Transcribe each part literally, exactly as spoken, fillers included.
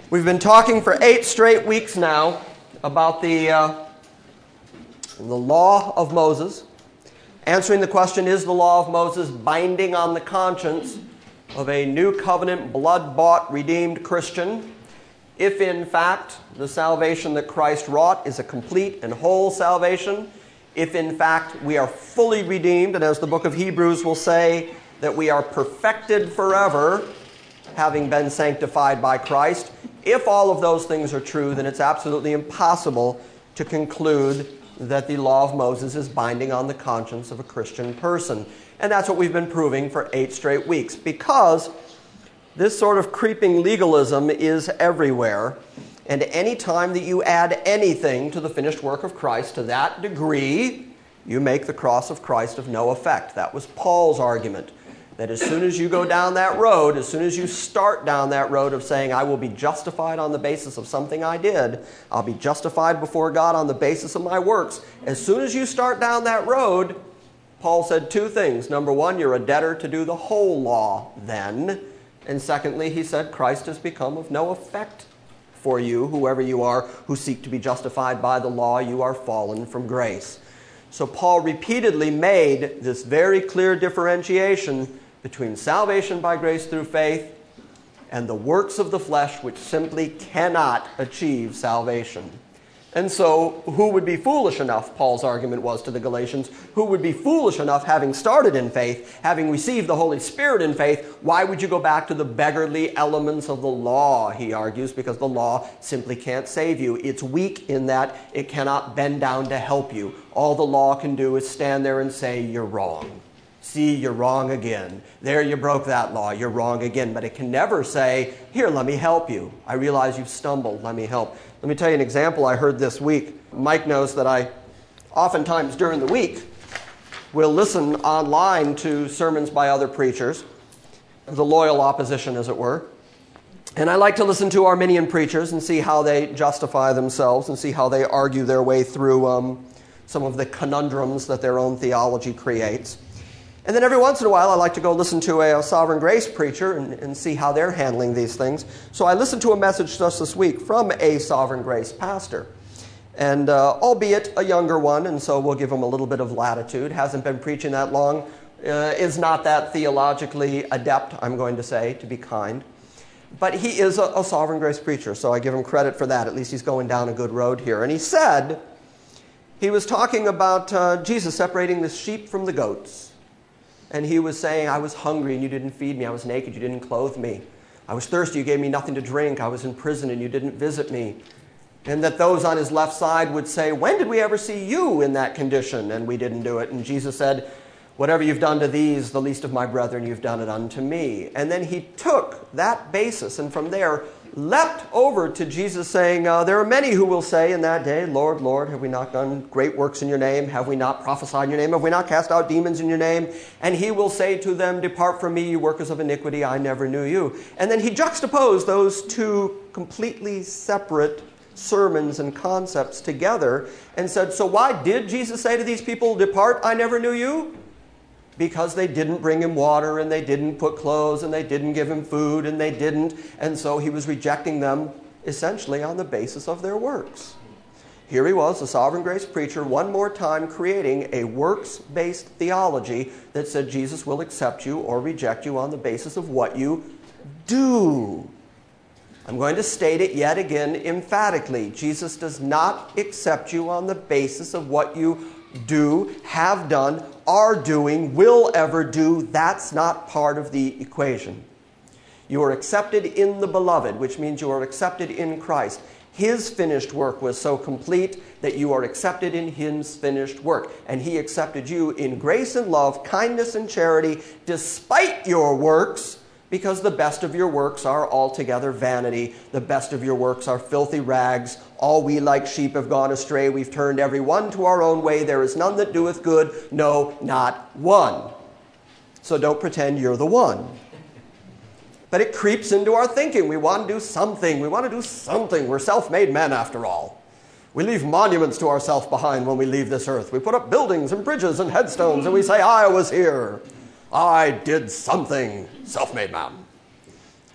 We've been talking for eight straight weeks now about the, uh, the law of Moses, answering the question, is the law of Moses binding on the conscience of a new covenant, blood-bought, redeemed Christian? If in fact the salvation that Christ wrought is a complete and whole salvation, if in fact we are fully redeemed, and as the book of Hebrews will say, that we are perfected forever, having been sanctified by Christ, if all of those things are true, then it's absolutely impossible to conclude that the law of Moses is binding on the conscience of a Christian person. And that's what we've been proving for eight straight weeks, because this sort of creeping legalism is everywhere. And any time that you add anything to the finished work of Christ to that degree, you make the cross of Christ of no effect. That was Paul's argument. That as soon as you go down that road, as soon as you start down that road of saying, I will be justified on the basis of something I did, I'll be justified before God on the basis of my works, as soon as you start down that road, Paul said two things. Number one, you're a debtor to do the whole law then. And secondly, he said, Christ has become of no effect for you, whoever you are, who seek to be justified by the law, you are fallen from grace. So Paul repeatedly made this very clear differentiation between salvation by grace through faith and the works of the flesh, which simply cannot achieve salvation. And so, who would be foolish enough, Paul's argument was to the Galatians, who would be foolish enough, having started in faith, having received the Holy Spirit in faith, why would you go back to the beggarly elements of the law, he argues, because the law simply can't save you. It's weak in that it cannot bend down to help you. All the law can do is stand there and say, you're wrong. See, you're wrong again. There, you broke that law. You're wrong again. But it can never say, here, let me help you. I realize you've stumbled. Let me help. Let me tell you an example I heard this week. Mike knows that I oftentimes during the week will listen online to sermons by other preachers, the loyal opposition, as it were. And I like to listen to Arminian preachers and see how they justify themselves and see how they argue their way through um, some of the conundrums that their own theology creates. And then every once in a while, I like to go listen to a, a Sovereign Grace preacher and, and see how they're handling these things. So I listened to a message just this week from a Sovereign Grace pastor, and uh, albeit a younger one, and so we'll give him a little bit of latitude. Hasn't been preaching that long, uh, is not that theologically adept, I'm going to say, to be kind. But he is a, a Sovereign Grace preacher, so I give him credit for that. At least he's going down a good road here. And he said, he was talking about uh, Jesus separating the sheep from the goats. And he was saying, I was hungry and you didn't feed me. I was naked, you didn't clothe me. I was thirsty, you gave me nothing to drink. I was in prison and you didn't visit me. And that those on his left side would say, when did we ever see you in that condition? And we didn't do it. And Jesus said, whatever you've done to these, the least of my brethren, you've done it unto me. And then he took that basis and from there leapt over to Jesus saying, uh, there are many who will say in that day, Lord, Lord, have we not done great works in your name? Have we not prophesied in your name? Have we not cast out demons in your name? And he will say to them, depart from me, you workers of iniquity, I never knew you. And then he juxtaposed those two completely separate sermons and concepts together and said, so why did Jesus say to these people, depart, I never knew you? Because they didn't bring him water, and they didn't put clothes, and they didn't give him food, and they didn't. And so he was rejecting them essentially on the basis of their works. Here he was, the Sovereign Grace preacher, one more time creating a works-based theology that said Jesus will accept you or reject you on the basis of what you do. I'm going to state it yet again emphatically. Jesus does not accept you on the basis of what you do, have done, are doing, will ever do. That's not part of the equation. You are accepted in the beloved, which means you are accepted in Christ. His finished work was so complete that you are accepted in his finished work. And he accepted you in grace and love, kindness and charity, despite your works, because the best of your works are altogether vanity. The best of your works are filthy rags. All we like sheep have gone astray. We've turned every one to our own way. There is none that doeth good. No, not one. So don't pretend you're the one. But it creeps into our thinking. We want to do something. We want to do something. We're self-made men, after all. We leave monuments to ourselves behind when we leave this earth. We put up buildings and bridges and headstones, and we say, I was here. I did something. Self-made man.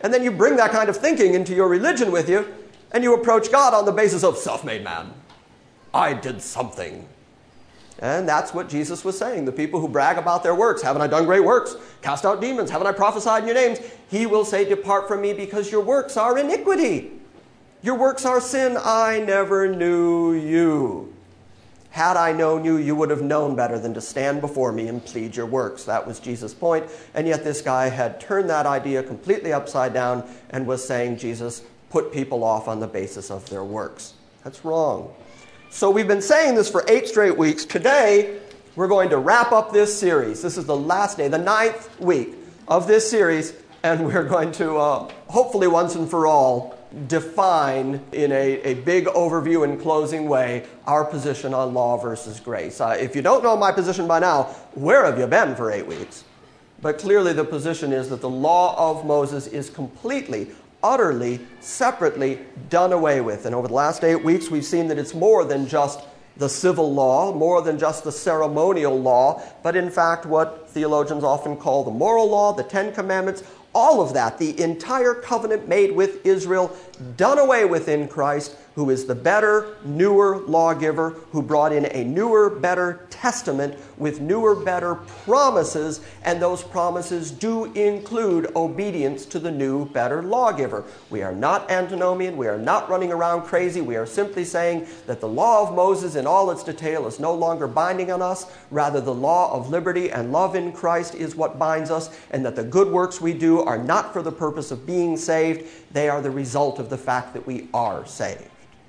And then you bring that kind of thinking into your religion with you, and you approach God on the basis of self-made man. I did something. And that's what Jesus was saying. The people who brag about their works, haven't I done great works? Cast out demons, haven't I prophesied in your names? He will say, depart from me because your works are iniquity. Your works are sin. I never knew you. Had I known you, you would have known better than to stand before me and plead your works. That was Jesus' point. And yet this guy had turned that idea completely upside down and was saying Jesus put people off on the basis of their works. That's wrong. So we've been saying this for eight straight weeks. Today, we're going to wrap up this series. This is the last day, the ninth week of this series, and we're going to, uh, hopefully once and for all, define in a, a big overview and closing way our position on law versus grace. Uh, if you don't know my position by now, where have you been for eight weeks? But clearly the position is that the law of Moses is completely, utterly, separately done away with. And over the last eight weeks, we've seen that it's more than just the civil law, more than just the ceremonial law, but in fact what theologians often call the moral law, the Ten Commandments, all of that, the entire covenant made with Israel, done away with in Christ, who is the better, newer lawgiver, who brought in a newer, better testament with newer, better promises, and those promises do include obedience to the new, better lawgiver. We are not antinomian. We are not running around crazy. We are simply saying that the law of Moses in all its detail is no longer binding on us. Rather, the law of liberty and love in Christ is what binds us, and that the good works we do are not for the purpose of being saved. They are the result of the fact that we are saved.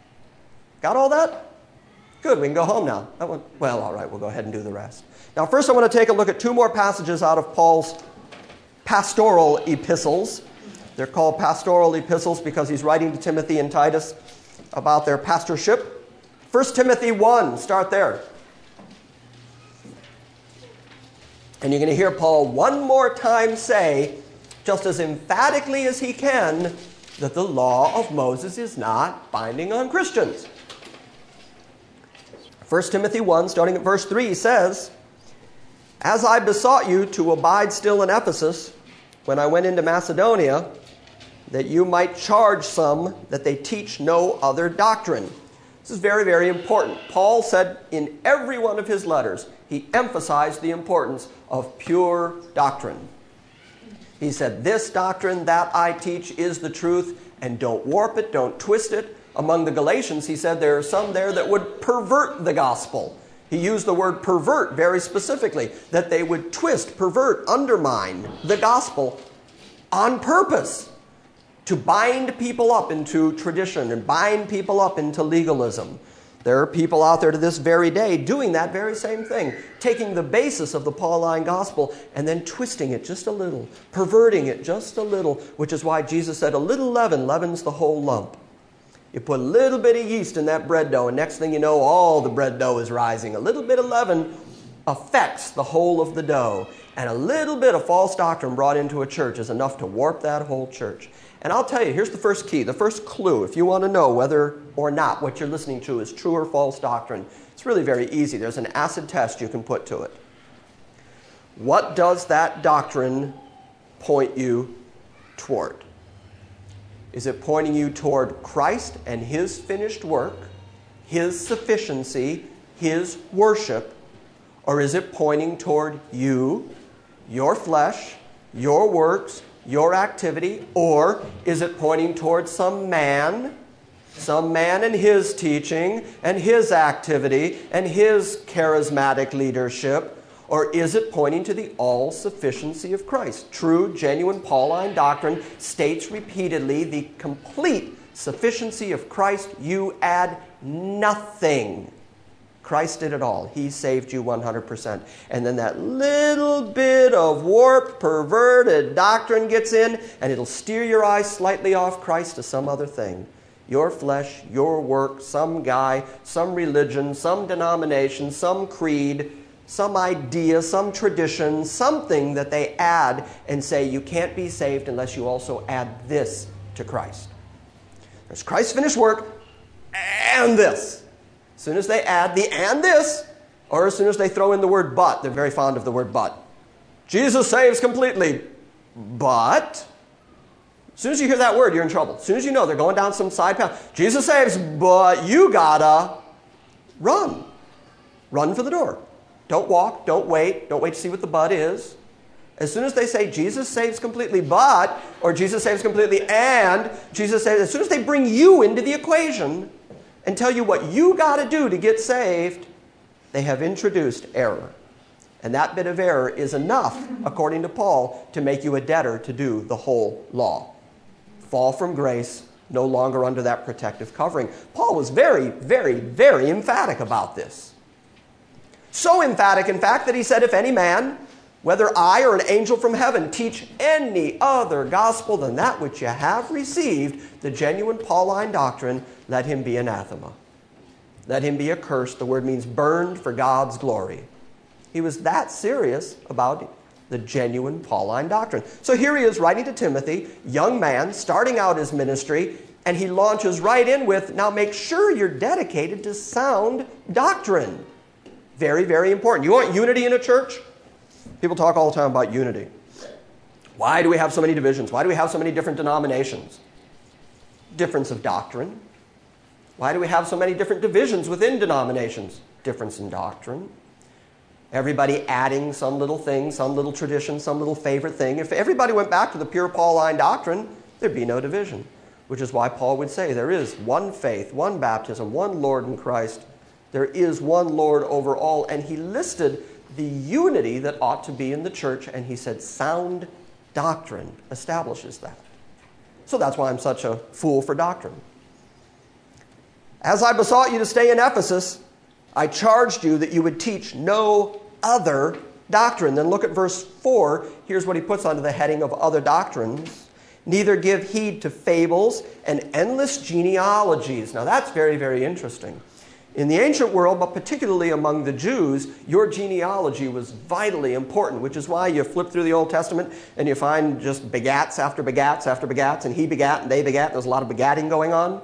Got all that? Good, we can go home now. That one, well, all right, we'll go ahead and do the rest. Now, first I want to take a look at two more passages out of Paul's pastoral epistles. They're called pastoral epistles because he's writing to Timothy and Titus about their pastorship. First Timothy one, start there. And you're going to hear Paul one more time say, just as emphatically as he can, that the law of Moses is not binding on Christians. First Timothy one, starting at verse three, says, as I besought you to abide still in Ephesus when I went into Macedonia, that you might charge some that they teach no other doctrine. This is very, very important. Paul said in every one of his letters, he emphasized the importance of pure doctrine. He said, this doctrine that I teach is the truth, and don't warp it, don't twist it. Among the Galatians, he said there are some there that would pervert the gospel. He used the word pervert very specifically, that they would twist, pervert, undermine the gospel on purpose to bind people up into tradition and bind people up into legalism. There are people out there to this very day doing that very same thing, taking the basis of the Pauline gospel and then twisting it just a little, perverting it just a little, which is why Jesus said a little leaven leavens the whole lump. You put a little bit of yeast in that bread dough, and next thing you know, all the bread dough is rising. A little bit of leaven affects the whole of the dough, and a little bit of false doctrine brought into a church is enough to warp that whole church. And I'll tell you, here's the first key, the first clue. If you want to know whether or not what you're listening to is true or false doctrine, it's really very easy. There's an acid test you can put to it. What does that doctrine point you toward? Is it pointing you toward Christ and His finished work, His sufficiency, His worship? Or is it pointing toward you, your flesh, your works, your activity? Or is it pointing toward some man, some man and his teaching and his activity and his charismatic leadership? Or is it pointing to the all-sufficiency of Christ? True, genuine Pauline doctrine states repeatedly the complete sufficiency of Christ. You add nothing. Christ did it all. He saved you one hundred percent. And then that little bit of warped, perverted doctrine gets in, and it'll steer your eyes slightly off Christ to some other thing. Your flesh, your work, some guy, some religion, some denomination, some creed, some idea, some tradition, something that they add and say you can't be saved unless you also add this to Christ. There's Christ's finished work and this. As soon as they add the and this, or as soon as they throw in the word but, they're very fond of the word but. Jesus saves completely, but As soon as you hear that word, you're in trouble. As soon as you know they're going down some side path, Jesus saves, but you gotta run. Run for the door. Don't walk, don't wait, don't wait to see what the but is. As soon as they say Jesus saves completely, but, or Jesus saves completely and, Jesus saves, as soon as they bring you into the equation and tell you what you got to do to get saved, they have introduced error. And that bit of error is enough, according to Paul, to make you a debtor to do the whole law. Fall from grace, no longer under that protective covering. Paul was very, very, very emphatic about this. So emphatic, in fact, that he said, if any man, whether I or an angel from heaven, teach any other gospel than that which you have received, the genuine Pauline doctrine, let him be anathema. Let him be accursed. The word means burned for God's glory. He was that serious about the genuine Pauline doctrine. So here he is writing to Timothy, young man, starting out his ministry, and he launches right in with, now make sure you're dedicated to sound doctrine. Very, very important. You want unity in a church? People talk all the time about unity. Why do we have so many divisions? Why do we have so many different denominations? Difference of doctrine. Why do we have so many different divisions within denominations? Difference in doctrine. Everybody adding some little thing, some little tradition, some little favorite thing. If everybody went back to the pure Pauline doctrine, there'd be no division. Which is why Paul would say there is one faith, one baptism, one Lord in Christ. There is one Lord over all. And he listed the unity that ought to be in the church, and he said sound doctrine establishes that. So that's why I'm such a fool for doctrine. As I besought you to stay in Ephesus, I charged you that you would teach no other doctrine. Then look at verse four. Here's what he puts under the heading of other doctrines. Neither give heed to fables and endless genealogies. Now that's very, very interesting. In the ancient world, but particularly among the Jews, your genealogy was vitally important, which is why you flip through the Old Testament and you find just begats after begats after begats, and he begat and they begat. There's a lot of begatting going on.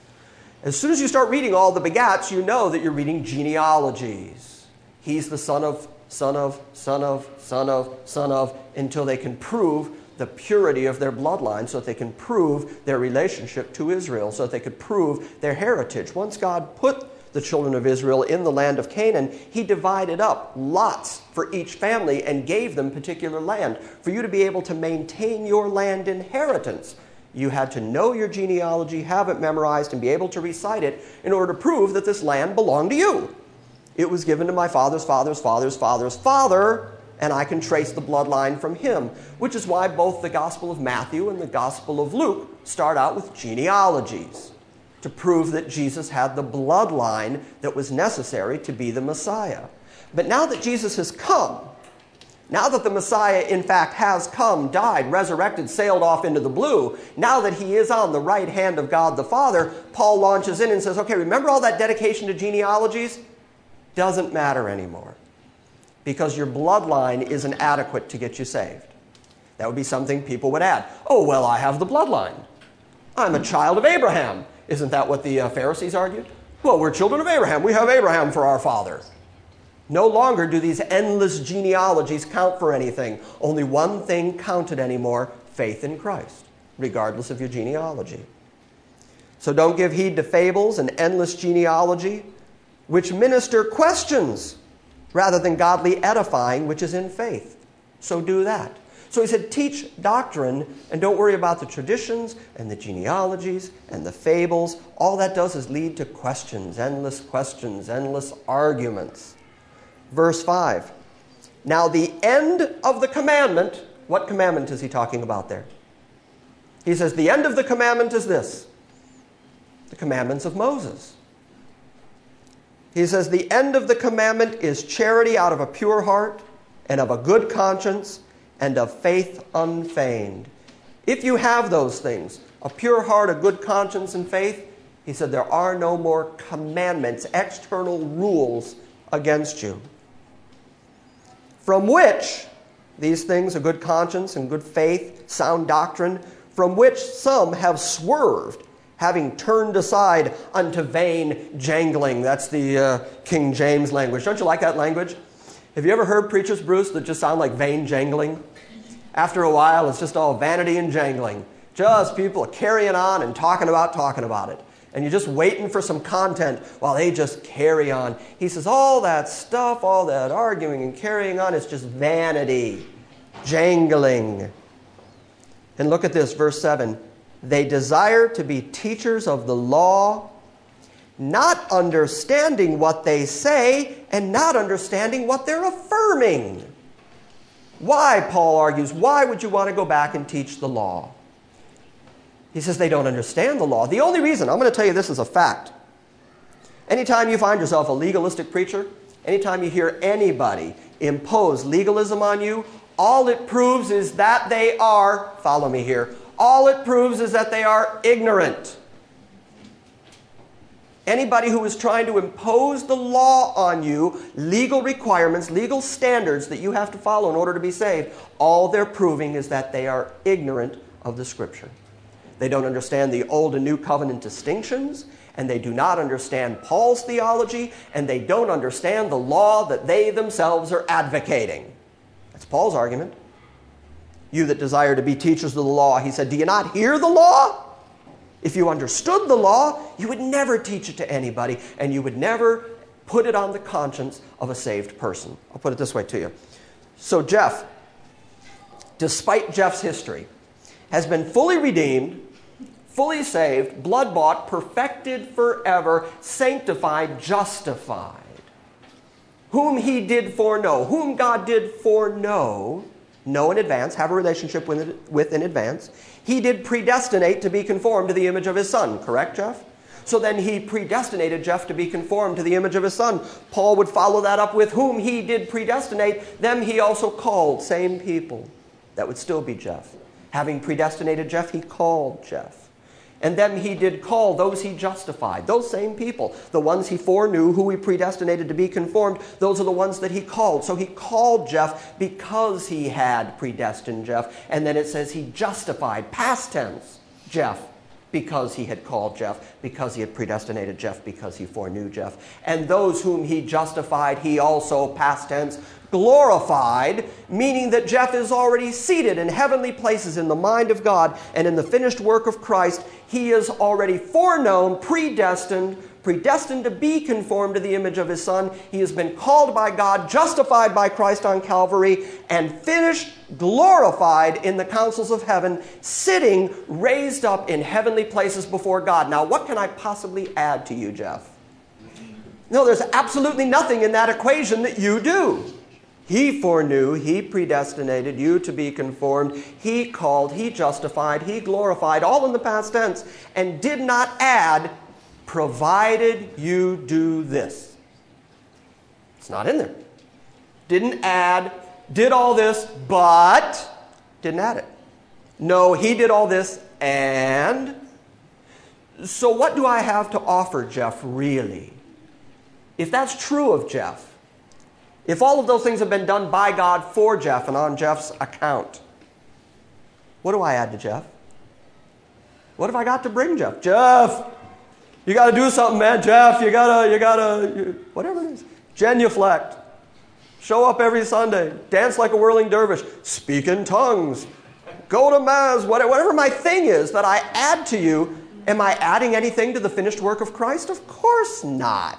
As soon as you start reading all the begats, you know that you're reading genealogies. He's the son of, son of, son of, son of, son of, until they can prove the purity of their bloodline, so that they can prove their relationship to Israel, so that they could prove their heritage. Once God put the children of Israel in the land of Canaan, he divided up lots for each family and gave them particular land. For you to be able to maintain your land inheritance, you had to know your genealogy, have it memorized, and be able to recite it in order to prove that this land belonged to you. It was given to my father's father's father's father's father, and I can trace the bloodline from him, which is why both the Gospel of Matthew and the Gospel of Luke start out with genealogies, to prove that Jesus had the bloodline that was necessary to be the Messiah. But now that Jesus has come, now that the Messiah in fact has come, died, resurrected, sailed off into the blue, now that he is on the right hand of God the Father, Paul launches in and says, okay, remember all that dedication to genealogies? Doesn't matter anymore, because your bloodline isn't adequate to get you saved. That would be something people would add. Oh, well, I have the bloodline. I'm a child of Abraham. Isn't that what the uh, Pharisees argued? Well, we're children of Abraham. We have Abraham for our father. No longer do these endless genealogies count for anything. Only one thing counted anymore, faith in Christ, regardless of your genealogy. So don't give heed to fables and endless genealogy, which minister questions rather than godly edifying, which is in faith. So do that. So he said, teach doctrine and don't worry about the traditions and the genealogies and the fables. All that does is lead to questions, endless questions, endless arguments. Verse five. Now the end of the commandment, what commandment is he talking about there? He says, the end of the commandment is this, the commandments of Moses. He says, the end of the commandment is charity out of a pure heart and of a good conscience and of faith unfeigned. If you have those things, a pure heart, a good conscience, and faith, he said there are no more commandments, external rules against you. From which, these things, a good conscience and good faith, sound doctrine, from which some have swerved, having turned aside unto vain jangling. That's the uh, King James language. Don't you like that language? Have you ever heard preachers, Bruce, that just sound like vain jangling? After a while, it's just all vanity and jangling. Just people carrying on and talking about talking about it. And you're just waiting for some content while they just carry on. He says all that stuff, all that arguing and carrying on is just vanity, jangling. And look at this, verse seven. They desire to be teachers of the law, not understanding what they say and not understanding what they're affirming. Why, Paul argues, why would you want to go back and teach the law? He says they don't understand the law. The only reason, I'm going to tell you this as a fact. Anytime you find yourself a legalistic preacher, anytime you hear anybody impose legalism on you, all it proves is that they are, follow me here, all it proves is that they are ignorant. Anybody who is trying to impose the law on you, legal requirements, legal standards that you have to follow in order to be saved, all they're proving is that they are ignorant of the Scripture. They don't understand the Old and New Covenant distinctions, and they do not understand Paul's theology, and they don't understand the law that they themselves are advocating. That's Paul's argument. You that desire to be teachers of the law, he said, do you not hear the law? If you understood the law, you would never teach it to anybody, and you would never put it on the conscience of a saved person. I'll put it this way to you. So Jeff, despite Jeff's history, has been fully redeemed, fully saved, blood-bought, perfected forever, sanctified, justified. Whom he did foreknow, whom God did foreknow, know in advance, have a relationship with, with in advance. He did predestinate to be conformed to the image of his Son. Correct, Jeff? So then he predestinated Jeff to be conformed to the image of his Son. Paul would follow that up with whom he did predestinate, them he also called. Same people. That would still be Jeff. Having predestinated Jeff, he called Jeff. And then he did call those he justified. Those same people, the ones he foreknew, who he predestinated to be conformed, those are the ones that he called. So he called Jeff because he had predestined Jeff. And then it says he justified, past tense, Jeff, because he had called Jeff, because he had predestinated Jeff, because he foreknew Jeff. And those whom he justified, he also, past tense, glorified, meaning that Jeff is already seated in heavenly places in the mind of God and in the finished work of Christ. He is already foreknown, predestined, predestined to be conformed to the image of his Son. He has been called by God, justified by Christ on Calvary, and finished, glorified in the councils of heaven, sitting raised up in heavenly places before God. Now, what can I possibly add to you, Jeff? No, there's absolutely nothing in that equation that you do. He foreknew, he predestinated you to be conformed. He called, he justified, he glorified, all in the past tense, and did not add, provided you do this. It's not in there. Didn't add, did all this, but didn't add it. No, he did all this and... So what do I have to offer Jeff, really? If that's true of Jeff, if all of those things have been done by God for Jeff and on Jeff's account, what do I add to Jeff? What have I got to bring Jeff? Jeff, you got to do something, man. Jeff, you got to, you got to, whatever it is. Genuflect. Show up every Sunday. Dance like a whirling dervish. Speak in tongues. Go to Mass. Whatever my thing is that I add to you, am I adding anything to the finished work of Christ? Of course not.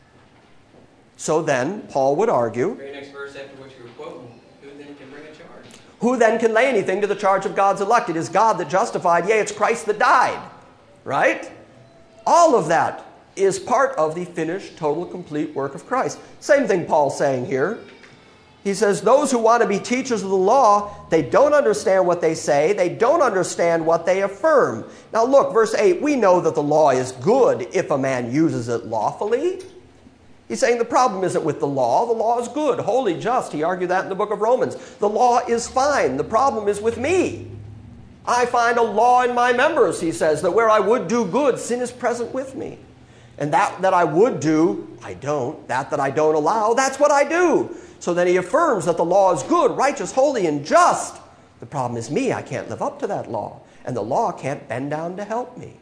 So then, Paul would argue, the very next verse after what you were quoting, who then can bring a charge? Who then can lay anything to the charge of God's elect? It is God that justified, yea, it's Christ that died. Right? All of that is part of the finished, total, complete work of Christ. Same thing Paul's saying here. He says those who want to be teachers of the law, they don't understand what they say. They don't understand what they affirm. Now look, verse eight, we know that the law is good if a man uses it lawfully. He's saying the problem isn't with the law. The law is good, holy, just. He argued that in the book of Romans. The law is fine. The problem is with me. I find a law in my members, he says, that where I would do good, sin is present with me. And that that I would do, I don't. That that I don't allow, that's what I do. So then he affirms that the law is good, righteous, holy, and just. The problem is me. I can't live up to that law. And the law can't bend down to help me.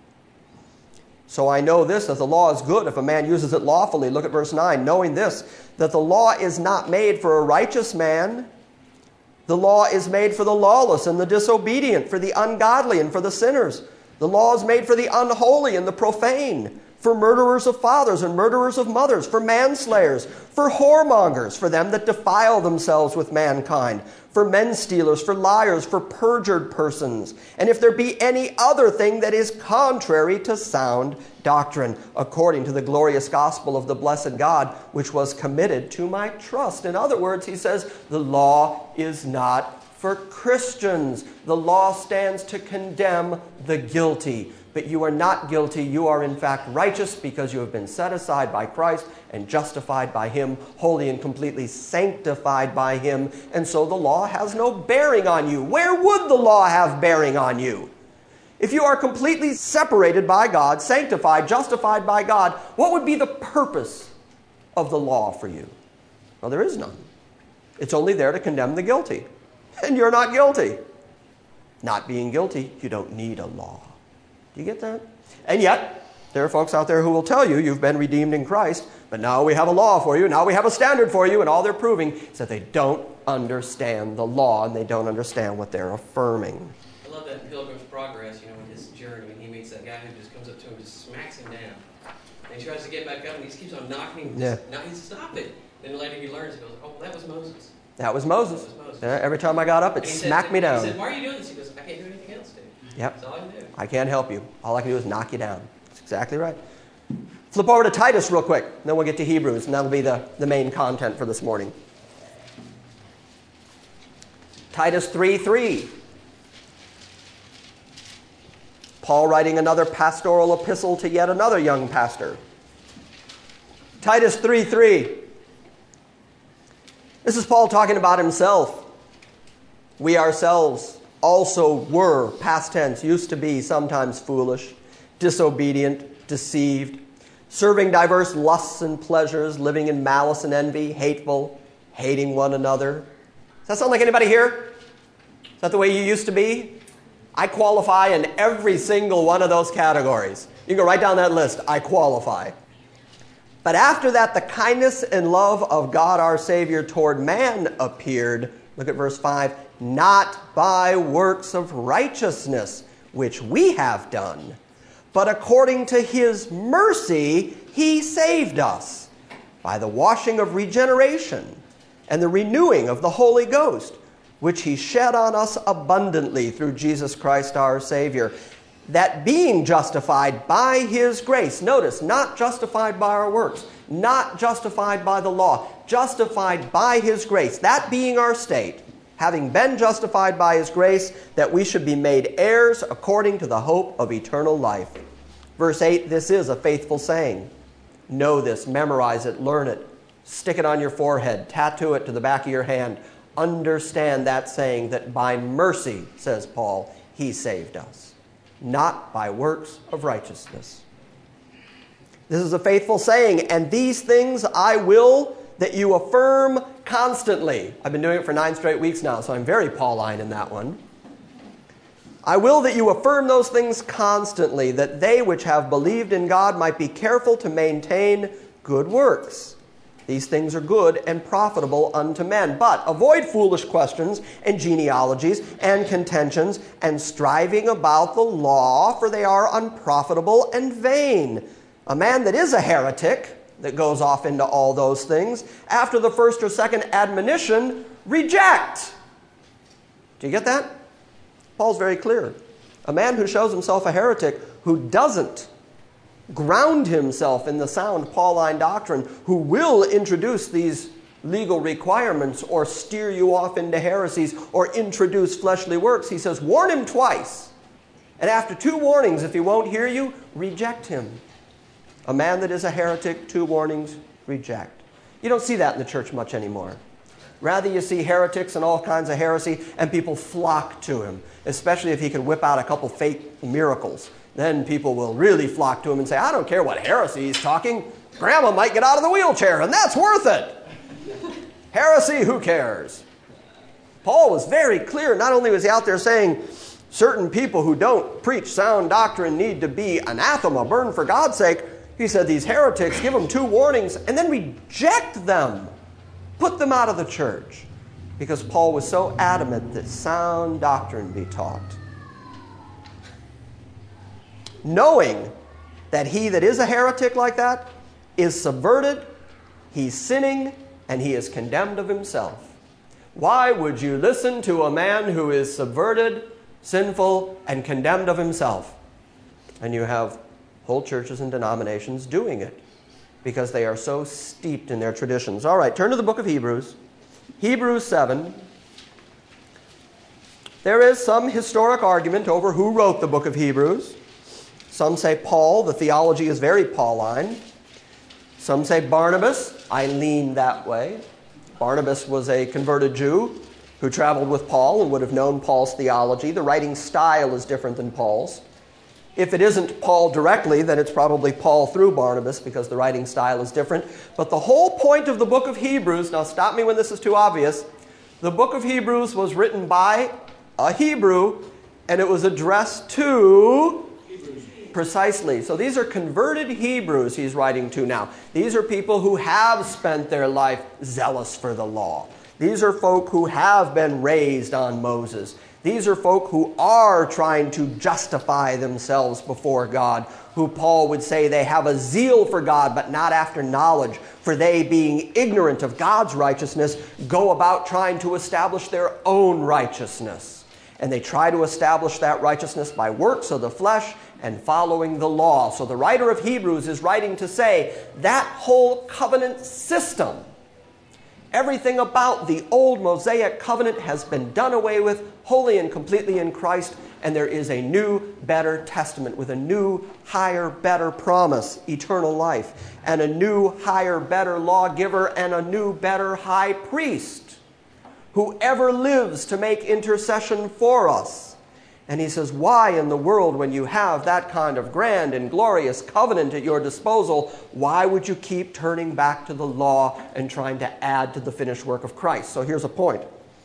So I know this, that the law is good if a man uses it lawfully. Look at verse nine. Knowing this, that the law is not made for a righteous man, The law is made for the lawless and the disobedient, for the ungodly and for the sinners. The law is made for the unholy and the profane, for murderers of fathers and murderers of mothers, for manslayers, for whoremongers, for them that defile themselves with mankind, for men stealers, for liars, for perjured persons, and if there be any other thing that is contrary to sound doctrine, according to the glorious gospel of the blessed God, which was committed to my trust. In other words, he says, the law is not for Christians. The law stands to condemn the guilty. But you are not guilty. You are in fact righteous because you have been set aside by Christ and justified by him, holy and completely sanctified by him. And so the law has no bearing on you. Where would the law have bearing on you? If you are completely separated by God, sanctified, justified by God, what would be the purpose of the law for you? Well, there is none. It's only there to condemn the guilty. And you're not guilty. Not being guilty, you don't need a law. Do you get that? And yet, there are folks out there who will tell you you've been redeemed in Christ, but now we have a law for you, now we have a standard for you, and all they're proving is that they don't understand the law and they don't understand what they're affirming. I love that in Pilgrim's Progress, you know, in his journey, when he meets that guy who just comes up to him and just smacks him down. And he tries to get back up and he just keeps on knocking him. Yeah. Now he says, stop it. Then later he learns, he goes, oh, that was Moses. That was Moses. That was Moses. Yeah, every time I got up, it smacked said, me down. He said, why are you doing this? He goes, I can't do anything else, dude. Yep. That's all I can do. I can't help you. All I can do is knock you down. That's exactly right. Flip over to Titus real quick, and then we'll get to Hebrews, and that'll be the, the main content for this morning. Titus three three. Paul writing another pastoral epistle to yet another young pastor. Titus three three. This is Paul talking about himself. We ourselves also were, past tense, used to be sometimes foolish, disobedient, deceived, serving diverse lusts and pleasures, living in malice and envy, hateful, hating one another. Does that sound like anybody here? Is that the way you used to be? I qualify in every single one of those categories. You can go right down that list. I qualify. But after that, the kindness and love of God our Savior toward man appeared. Look at verse five. Not by works of righteousness, which we have done, but according to his mercy, he saved us by the washing of regeneration and the renewing of the Holy Ghost, which he shed on us abundantly through Jesus Christ our Savior, that being justified by his grace, notice, not justified by our works, not justified by the law, justified by his grace, that being our state, having been justified by his grace, that we should be made heirs according to the hope of eternal life. Verse eight, this is a faithful saying. Know this, memorize it, learn it, stick it on your forehead, tattoo it to the back of your hand. Understand that saying, that by mercy, says Paul, he saved us, not by works of righteousness. This is a faithful saying, and these things I will that you affirm constantly. I've been doing it for nine straight weeks now, so I'm very Pauline in that one. I will that you affirm those things constantly, that they which have believed in God might be careful to maintain good works. These things are good and profitable unto men. But avoid foolish questions and genealogies and contentions and striving about the law, for they are unprofitable and vain. A man that is a heretic, that goes off into all those things, after the first or second admonition, reject. Do you get that? Paul's very clear. A man who shows himself a heretic, who doesn't ground himself in the sound Pauline doctrine, who will introduce these legal requirements or steer you off into heresies or introduce fleshly works, he says, warn him twice. And after two warnings, if he won't hear you, reject him. A man that is a heretic, two warnings, reject. You don't see that in the church much anymore. Rather, you see heretics and all kinds of heresy, and people flock to him, especially if he can whip out a couple fake miracles. Then people will really flock to him and say, I don't care what heresy he's talking. Grandma might get out of the wheelchair, and that's worth it. Heresy, who cares? Paul was very clear. Not only was he out there saying, certain people who don't preach sound doctrine need to be anathema, burned for God's sake. He said these heretics, give them two warnings and then reject them. Put them out of the church. because Paul was so adamant that sound doctrine be taught. Knowing that he that is a heretic like that is subverted, he's sinning, and he is condemned of himself. Why would you listen to a man who is subverted, sinful, and condemned of himself? And you have whole churches and denominations doing it because they are so steeped in their traditions. All right, turn to the book of Hebrews. Hebrews seven. There is some historic argument over who wrote the book of Hebrews. Some say Paul. The theology is very Pauline. Some say Barnabas. I lean that way. Barnabas was a converted Jew who traveled with Paul and would have known Paul's theology. The writing style is different than Paul's. If it isn't Paul directly, then it's probably Paul through Barnabas because the writing style is different. But the whole point of the book of Hebrews, now stop me when this is too obvious, the book of Hebrews was written by a Hebrew and it was addressed to... Precisely. So these are converted Hebrews he's writing to now. These are people who have spent their life zealous for the law. These are folk who have been raised on Moses. These are folk who are trying to justify themselves before God, who Paul would say they have a zeal for God, but not after knowledge. For they, being ignorant of God's righteousness, go about trying to establish their own righteousness. And they try to establish that righteousness by works of the flesh and following the law. So the writer of Hebrews is writing to say that whole covenant system, everything about the old Mosaic covenant has been done away with wholly and completely in Christ, and there is a new, better testament with a new, higher, better promise, eternal life, and a new, higher, better lawgiver, and a new, better high priest who ever lives to make intercession for us. And he says, why in the world, when you have that kind of grand and glorious covenant at your disposal, why would you keep turning back to the law and trying to add to the finished work of Christ? So here's a point.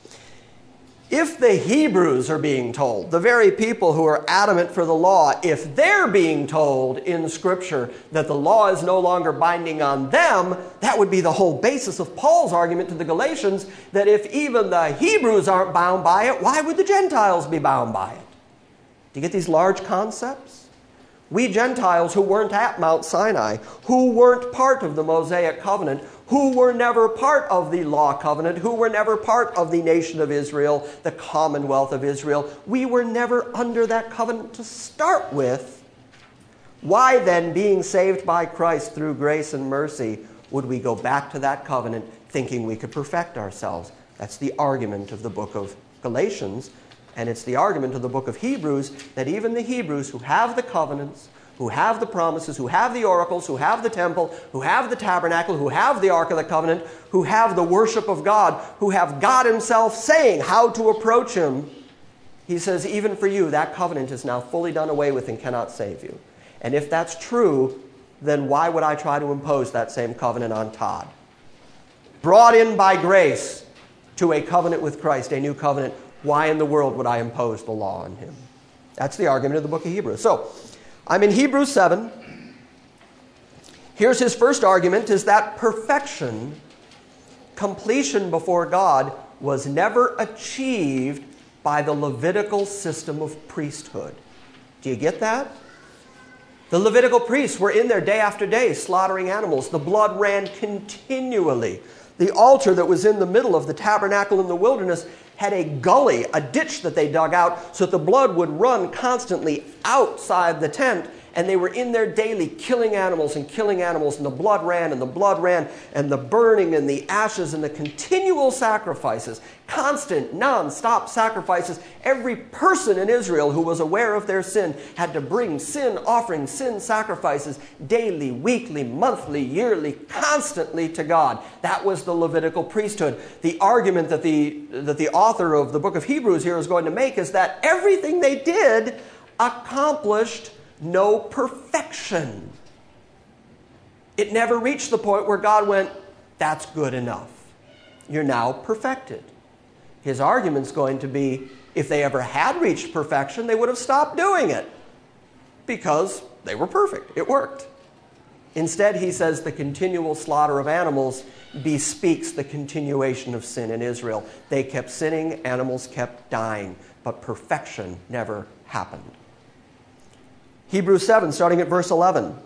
If the Hebrews are being told, the very people who are adamant for the law, if they're being told in Scripture that the law is no longer binding on them, that would be the whole basis of Paul's argument to the Galatians, that if even the Hebrews aren't bound by it, why would the Gentiles be bound by it? Do you get these large concepts? We Gentiles who weren't at Mount Sinai, who weren't part of the Mosaic covenant, who were never part of the law covenant, who were never part of the nation of Israel, the commonwealth of Israel, we were never under that covenant to start with. Why then, being saved by Christ through grace and mercy, would we go back to that covenant thinking we could perfect ourselves? That's the argument of the book of Galatians. And it's the argument of the book of Hebrews that even the Hebrews who have the covenants, who have the promises, who have the oracles, who have the temple, who have the tabernacle, who have the Ark of the Covenant, who have the worship of God, who have God himself saying how to approach him, he says, even for you, that covenant is now fully done away with and cannot save you. And if that's true, then why would I try to impose that same covenant on Todd? Brought in by grace to a covenant with Christ, a new covenant, why in the world would I impose the law on him? That's the argument of the book of Hebrews. So, I'm in Hebrews seven. Here's his first argument, is that perfection, completion before God, was never achieved by the Levitical system of priesthood. Do you get that? The Levitical priests were in there day after day slaughtering animals. The blood ran continually. The altar that was in the middle of the tabernacle in the wilderness had a gully, a ditch that they dug out so that the blood would run constantly outside the tent. And they were in there daily killing animals and killing animals, and the blood ran and the blood ran, and the burning and the ashes and the continual sacrifices, constant, non-stop sacrifices. Every person in Israel who was aware of their sin had to bring sin offerings, sin sacrifices daily, weekly, monthly, yearly, constantly to God. That was the Levitical priesthood. The argument that the, that the author of the book of Hebrews here is going to make is that everything they did accomplished no perfection. It never reached the point where God went, that's good enough. You're now perfected. His argument's going to be, if they ever had reached perfection, they would have stopped doing it because they were perfect. It worked. Instead, he says the continual slaughter of animals bespeaks the continuation of sin in Israel. They kept sinning, animals kept dying, but perfection never happened. Hebrews seven, starting at verse eleven.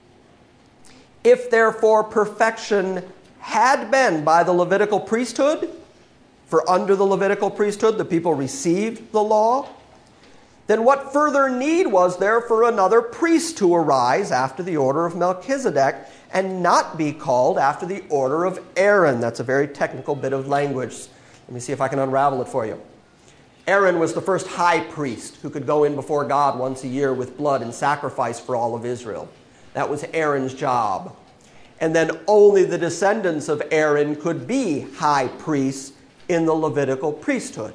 If therefore perfection had been by the Levitical priesthood, for under the Levitical priesthood the people received the law, then what further need was there for another priest to arise after the order of Melchizedek and not be called after the order of Aaron? That's a very technical bit of language. Let me see if I can unravel it for you. Aaron was the first high priest who could go in before God once a year with blood and sacrifice for all of Israel. That was Aaron's job. And then only the descendants of Aaron could be high priests in the Levitical priesthood.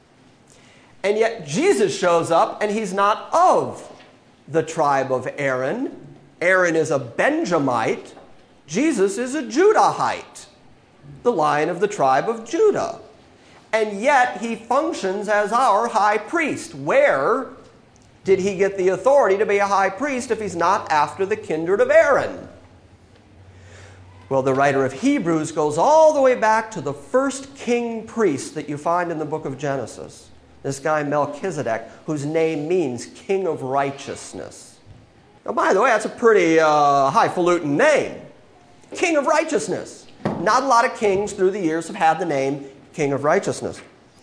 And yet Jesus shows up and he's not of the tribe of Aaron. Aaron is a Benjamite. Jesus is a Judahite, the Lion of the tribe of Judah. And yet he functions as our high priest. Where did he get the authority to be a high priest if he's not after the kindred of Aaron? Well, the writer of Hebrews goes all the way back to the first king priest that you find in the book of Genesis. This guy Melchizedek, whose name means king of righteousness. Now, by the way, that's a pretty uh, highfalutin name. King of righteousness. Not a lot of kings through the years have had the name King of righteousness.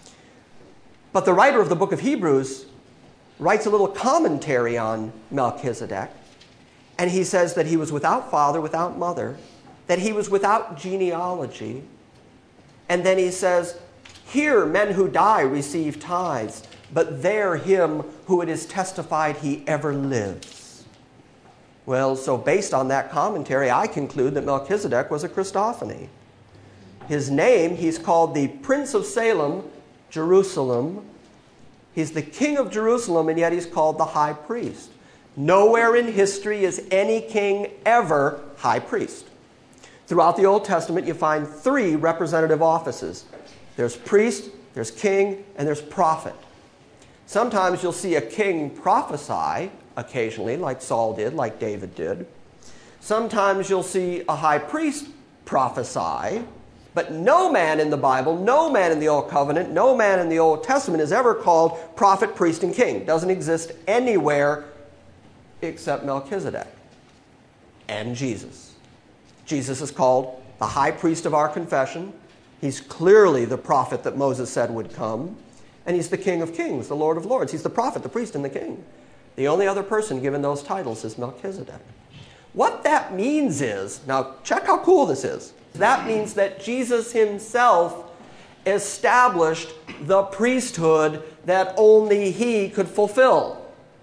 But the writer of the book of Hebrews writes a little commentary on Melchizedek, and he says that he was without father, without mother, that he was without genealogy, and then he says, here men who die receive tithes, but there him who it is testified he ever lives. Well, so based on that commentary, I conclude that Melchizedek was a Christophany. His name, he's called the Prince of Salem, Jerusalem. He's the King of Jerusalem, and yet he's called the High Priest. Nowhere in history is any king ever high priest. Throughout the Old Testament, you find three representative offices. There's priest, there's king, and there's prophet. Sometimes you'll see a king prophesy occasionally, like Saul did, like David did. Sometimes you'll see a high priest prophesy, but no man in the Bible, no man in the Old Covenant, no man in the Old Testament is ever called prophet, priest, and king. Doesn't exist anywhere except Melchizedek and Jesus. Jesus is called the high priest of our confession. He's clearly the prophet that Moses said would come. And he's the King of Kings, the Lord of Lords. He's the prophet, the priest, and the king. The only other person given those titles is Melchizedek. What that means is, now check how cool this is. That means that Jesus himself established the priesthood that only he could fulfill.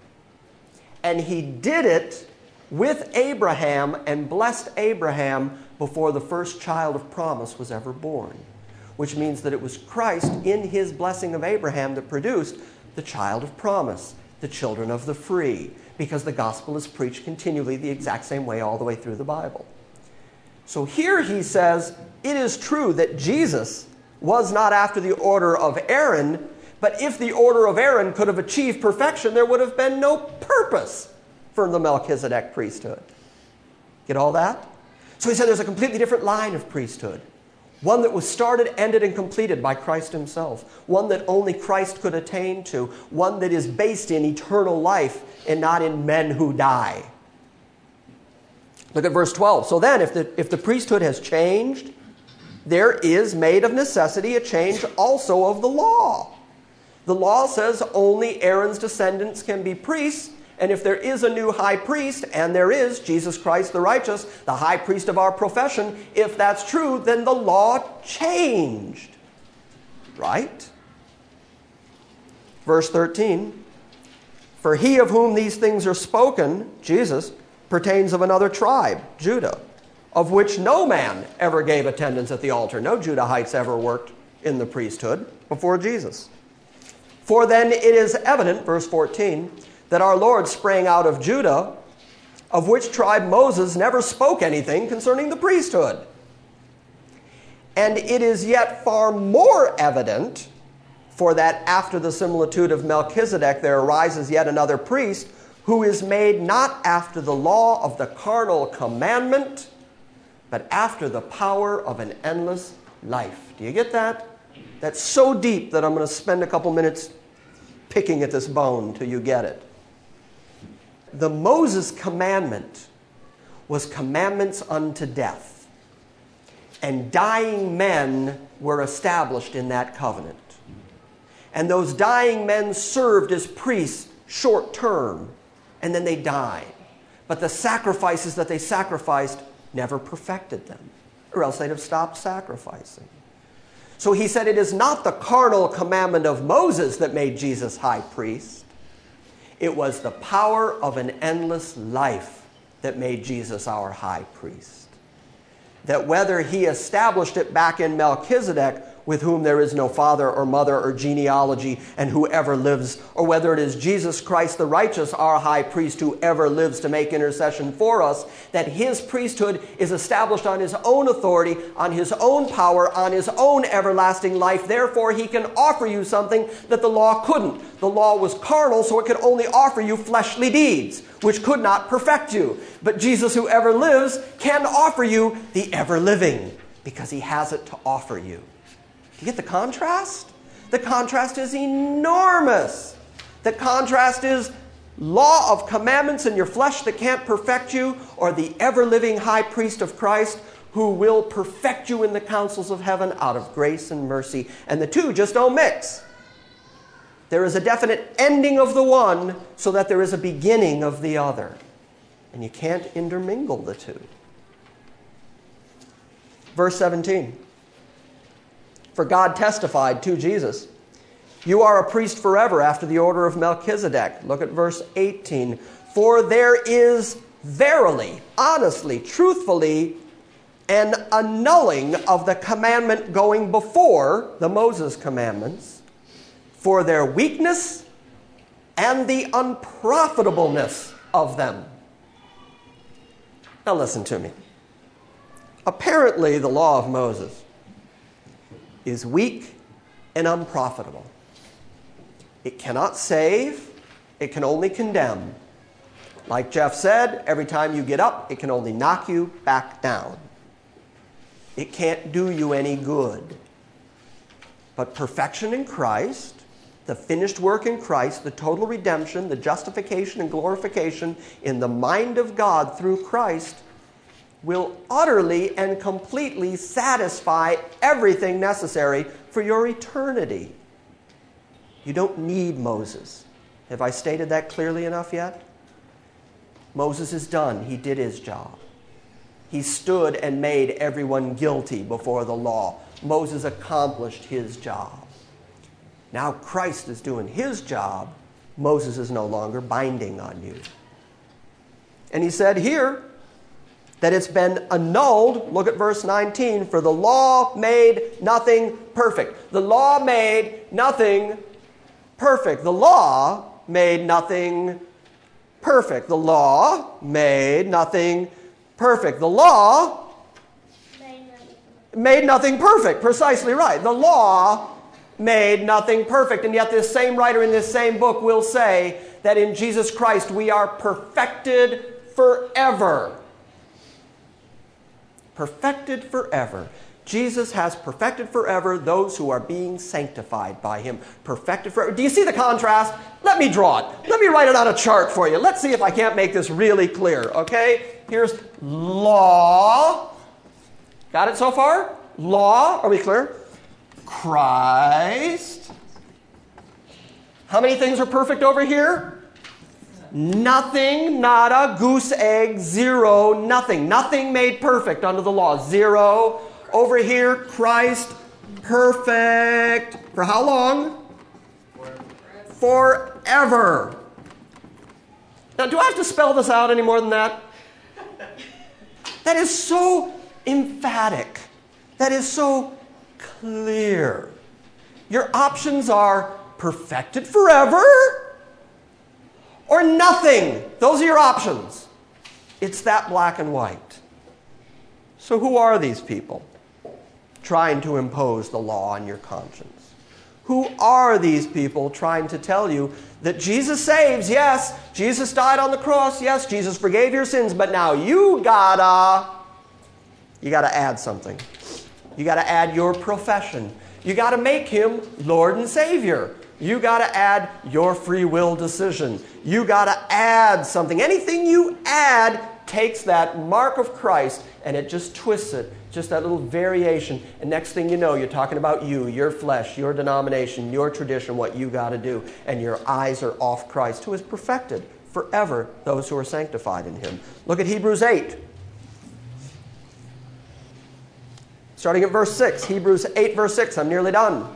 And he did it with Abraham and blessed Abraham before the first child of promise was ever born. Which means that it was Christ in his blessing of Abraham that produced the child of promise, the children of the free, because the gospel is preached continually the exact same way all the way through the Bible. So here he says, it is true that Jesus was not after the order of Aaron, but if the order of Aaron could have achieved perfection, there would have been no purpose for the Melchizedek priesthood. Get all that? So he said there's a completely different line of priesthood. One that was started, ended, and completed by Christ himself. One that only Christ could attain to. One that is based in eternal life and not in men who die. Look at verse twelve. So then, if the, if the priesthood has changed, there is made of necessity a change also of the law. The law says only Aaron's descendants can be priests. And if there is a new high priest, and there is, Jesus Christ the righteous, the high priest of our profession, if that's true, then the law changed. Right? Verse thirteen, for he of whom these things are spoken, Jesus, pertains of another tribe, Judah, of which no man ever gave attendance at the altar. No Judahites ever worked in the priesthood before Jesus. For then it is evident, verse fourteen, that our Lord sprang out of Judah, of which tribe Moses never spoke anything concerning the priesthood. And it is yet far more evident, for that after the similitude of Melchizedek there arises yet another priest, who is made not after the law of the carnal commandment, but after the power of an endless life. Do you get that? That's so deep that I'm going to spend a couple minutes picking at this bone till you get it. The Moses commandment was commandments unto death. And dying men were established in that covenant. And those dying men served as priests short term, and then they died. But the sacrifices that they sacrificed never perfected them, or else they'd have stopped sacrificing. So he said it is not the carnal commandment of Moses that made Jesus high priest. It was the power of an endless life that made Jesus our high priest. That whether he established it back in Melchizedek, with whom there is no father or mother or genealogy and whoever lives, or whether it is Jesus Christ the righteous, our high priest, who ever lives to make intercession for us, that his priesthood is established on his own authority, on his own power, on his own everlasting life. Therefore, he can offer you something that the law couldn't. The law was carnal, so it could only offer you fleshly deeds, which could not perfect you. But Jesus, who ever lives, can offer you the ever-living, because he has it to offer you. Do you get the contrast? The contrast is enormous. The contrast is law of commandments in your flesh that can't perfect you, or the ever-living high priest of Christ who will perfect you in the counsels of heaven out of grace and mercy. And the two just don't mix. There is a definite ending of the one so that there is a beginning of the other. And you can't intermingle the two. Verse seventeen. For God testified to Jesus, you are a priest forever after the order of Melchizedek. Look at verse eighteen. For there is verily, honestly, truthfully, an annulling of the commandment going before the Moses commandments, for their weakness and the unprofitableness of them. Now listen to me. Apparently, the law of Moses is weak and unprofitable. It cannot save, it can only condemn. Like Jeff said, every time you get up, it can only knock you back down. It can't do you any good. But perfection in Christ, the finished work in Christ, the total redemption, the justification and glorification in the mind of God through Christ, will utterly and completely satisfy everything necessary for your eternity. You don't need Moses. Have I stated that clearly enough yet? Moses is done. He did his job. He stood and made everyone guilty before the law. Moses accomplished his job. Now Christ is doing his job. Moses is no longer binding on you. And he said here, that it's been annulled. Look at verse nineteen. For the law made nothing perfect. The law made nothing perfect. The law made nothing perfect. The law made nothing perfect. The law made nothing perfect. Precisely right. The law made nothing perfect. And yet this same writer in this same book will say that in Jesus Christ we are perfected forever. Perfected forever. Jesus has perfected forever those who are being sanctified by him. Perfected forever. Do you see the contrast? Let me draw it. Let me write it on a chart for you. Let's see if I can't make this really clear. Okay? Here's law. Got it so far? Law. Are we clear? Christ. How many things are perfect over here? Nothing, nada, goose egg, zero, nothing. Nothing made perfect under the law. Zero. Over here, Christ, perfect. For how long? Forever. Forever. Now, do I have to spell this out any more than that? That is so emphatic. That is so clear. Your options are perfected forever or nothing. Those are your options. It's that black and white. So who are these people trying to impose the law on your conscience? Who are these people trying to tell you that Jesus saves? Yes, Jesus died on the cross. Yes, Jesus forgave your sins. But now you gotta, you gotta add something. You gotta add your profession. You gotta make him Lord and Savior. You gotta add your free will decision. You gotta add something. Anything you add takes that mark of Christ and it just twists it, just that little variation. And next thing you know, you're talking about you, your flesh, your denomination, your tradition, what you got to do. And your eyes are off Christ, who has perfected forever those who are sanctified in him. Look at Hebrews eight. Starting at verse six. Hebrews eight, verse six. I'm nearly done.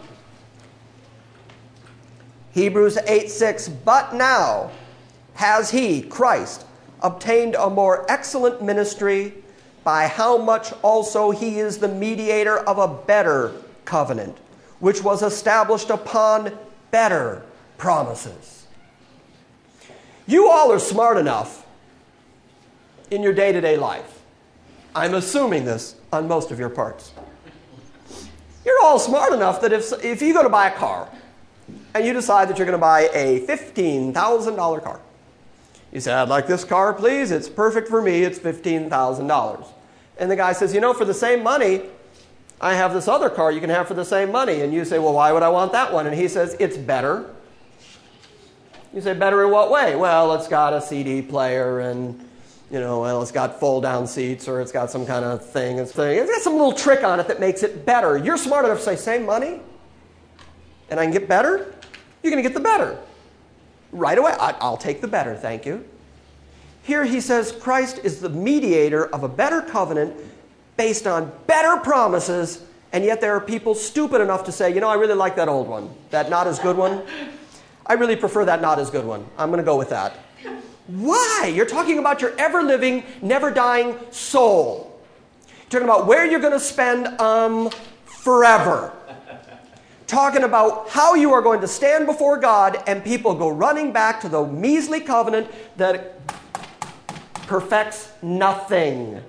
Hebrews eight, six. But now has he, Christ, obtained a more excellent ministry, by how much also he is the mediator of a better covenant, which was established upon better promises. You all are smart enough in your day-to-day life. I'm assuming this on most of your parts. You're all smart enough that if, if you go to buy a car and you decide that you're going to buy a fifteen thousand dollars car, you say, I'd like this car, please. It's perfect for me. It's fifteen thousand dollars. And the guy says, you know, for the same money, I have this other car you can have for the same money. And you say, well, why would I want that one? And he says, it's better. You say, better in what way? Well, it's got a C D player and, you know, well, it's got fold-down seats or it's got some kind of thing. It's, it's got some little trick on it that makes it better. You're smart enough to say, same money, and I can get better? You're going to get the better. Right away, I'll take the better, thank you. Here he says Christ is the mediator of a better covenant based on better promises, and yet there are people stupid enough to say, you know, I really like that old one, that not as good one. I really prefer that not as good one. I'm going to go with that. Why? You're talking about your ever-living, never-dying soul. You're talking about where you're going to spend um, forever. Talking about how you are going to stand before God, and people go running back to the measly covenant that perfects nothing.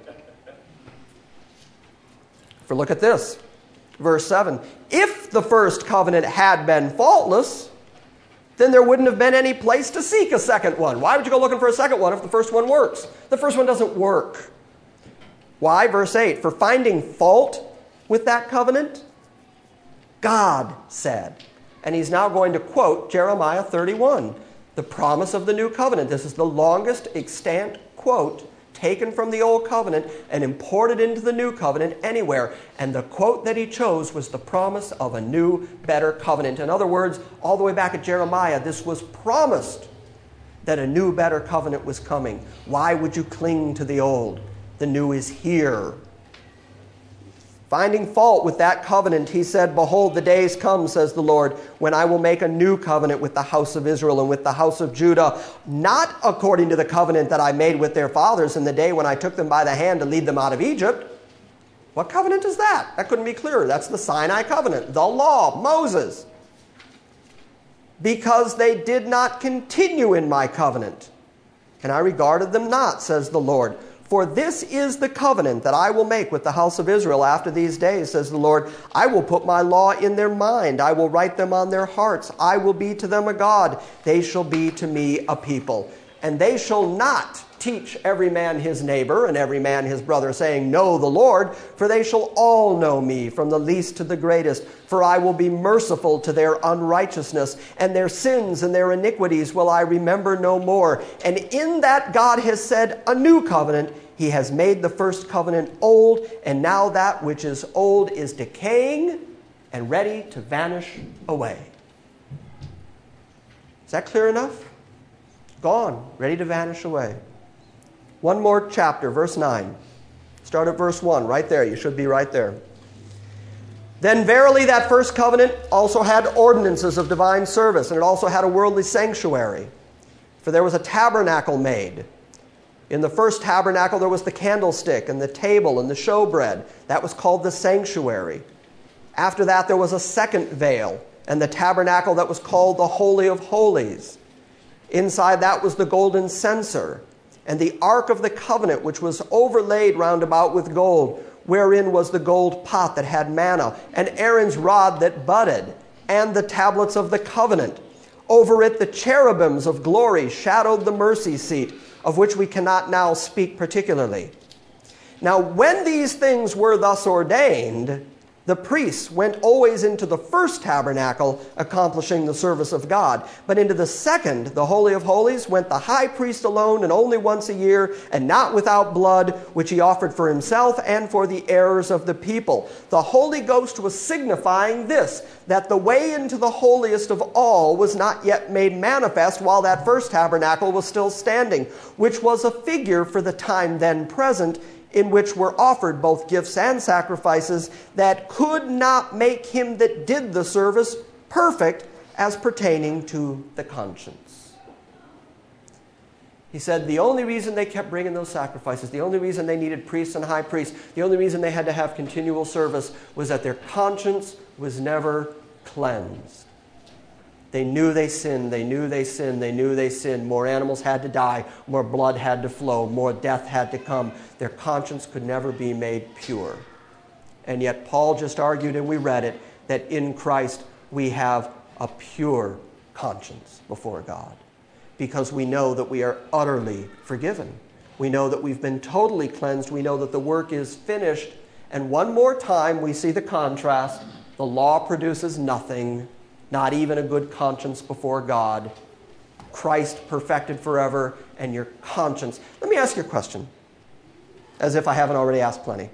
For look at this, verse seven. If the first covenant had been faultless, then there wouldn't have been any place to seek a second one. Why would you go looking for a second one if the first one works? The first one doesn't work. Why? Verse eight. For finding fault with that covenant, God said. And he's now going to quote Jeremiah thirty-one, the promise of the new covenant. This is the longest extant quote taken from the old covenant and imported into the new covenant anywhere. And the quote that he chose was the promise of a new, better covenant. In other words, all the way back at Jeremiah, this was promised that a new, better covenant was coming. Why would you cling to the old? The new is here. Finding fault with that covenant, he said, behold, the days come, says the Lord, when I will make a new covenant with the house of Israel and with the house of Judah, not according to the covenant that I made with their fathers in the day when I took them by the hand to lead them out of Egypt. What covenant is that? That couldn't be clearer. That's the Sinai covenant, the law, Moses. Because they did not continue in my covenant, and I regarded them not, says the Lord. For this is the covenant that I will make with the house of Israel after these days, says the Lord. I will put my law in their mind. I will write them on their hearts. I will be to them a God. They shall be to me a people. And they shall not teach every man his neighbor and every man his brother, saying, know the Lord, for they shall all know me, from the least to the greatest. For I will be merciful to their unrighteousness, and their sins and their iniquities will I remember no more. And in that God has said a new covenant, he has made the first covenant old, and now that which is old is decaying and ready to vanish away. Is that clear enough? Gone, ready to vanish away. One more chapter, verse nine. Start at verse one, right there. You should be right there. Then verily that first covenant also had ordinances of divine service, and it also had a worldly sanctuary. For there was a tabernacle made. In the first tabernacle there was the candlestick and the table and the showbread. That was called the sanctuary. After that there was a second veil, and the tabernacle that was called the Holy of Holies. Inside that was the golden censer, and the ark of the covenant, which was overlaid round about with gold, wherein was the gold pot that had manna, and Aaron's rod that budded. and the tablets of the covenant. Over it the cherubims of glory shadowed the mercy seat, of which we cannot now speak particularly. Now when these things were thus ordained, the priests went always into the first tabernacle, accomplishing the service of God. But into the second, the Holy of Holies, went the high priest alone, and only once a year, and not without blood, which he offered for himself and for the errors of the people. The Holy Ghost was signifying this, that the way into the holiest of all was not yet made manifest while that first tabernacle was still standing, which was a figure for the time then present, in which were offered both gifts and sacrifices that could not make him that did the service perfect as pertaining to the conscience. He said the only reason they kept bringing those sacrifices, the only reason they needed priests and high priests, the only reason they had to have continual service was that their conscience was never cleansed. They knew they sinned, they knew they sinned, they knew they sinned. More animals had to die, more blood had to flow, more death had to come. Their conscience could never be made pure. And yet Paul just argued, and we read it, that in Christ we have a pure conscience before God, because we know that we are utterly forgiven. We know that we've been totally cleansed. We know that the work is finished. And one more time we see the contrast. The law produces nothing, not even a good conscience before God. Christ perfected forever, and your conscience. Let me ask you a question, as if I haven't already asked plenty.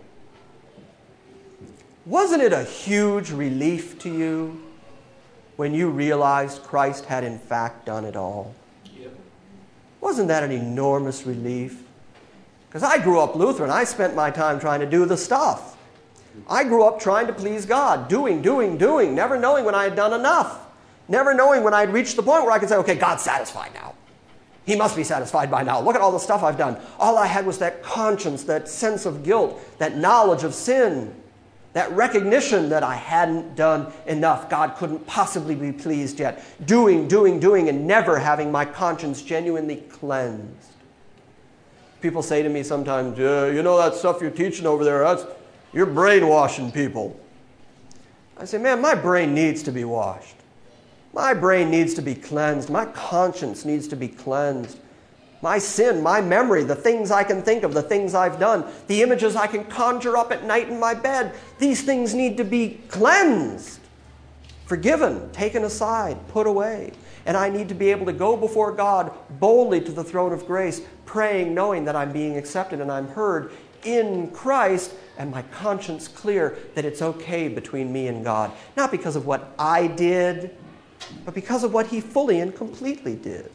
Wasn't it a huge relief to you when you realized Christ had in fact done it all? Yep. Wasn't that an enormous relief? Because I grew up Lutheran. I spent my time trying to do the stuff. I grew up trying to please God, doing, doing, doing, never knowing when I had done enough. Never knowing when I had reached the point where I could say, okay, God's satisfied now. He must be satisfied by now. Look at all the stuff I've done. All I had was that conscience, that sense of guilt, that knowledge of sin, that recognition that I hadn't done enough. God couldn't possibly be pleased yet. Doing, doing, doing, and never having my conscience genuinely cleansed. People say to me sometimes, yeah, you know that stuff you're teaching over there, that's, you're brainwashing people. I say, man, my brain needs to be washed. My brain needs to be cleansed. My conscience needs to be cleansed. My sin, my memory, the things I can think of, the things I've done, the images I can conjure up at night in my bed, these things need to be cleansed, forgiven, taken aside, put away. And I need to be able to go before God boldly to the throne of grace, praying, knowing that I'm being accepted and I'm heard in Christ, and my conscience clear that it's okay between me and God. Not because of what I did, but because of what He fully and completely did.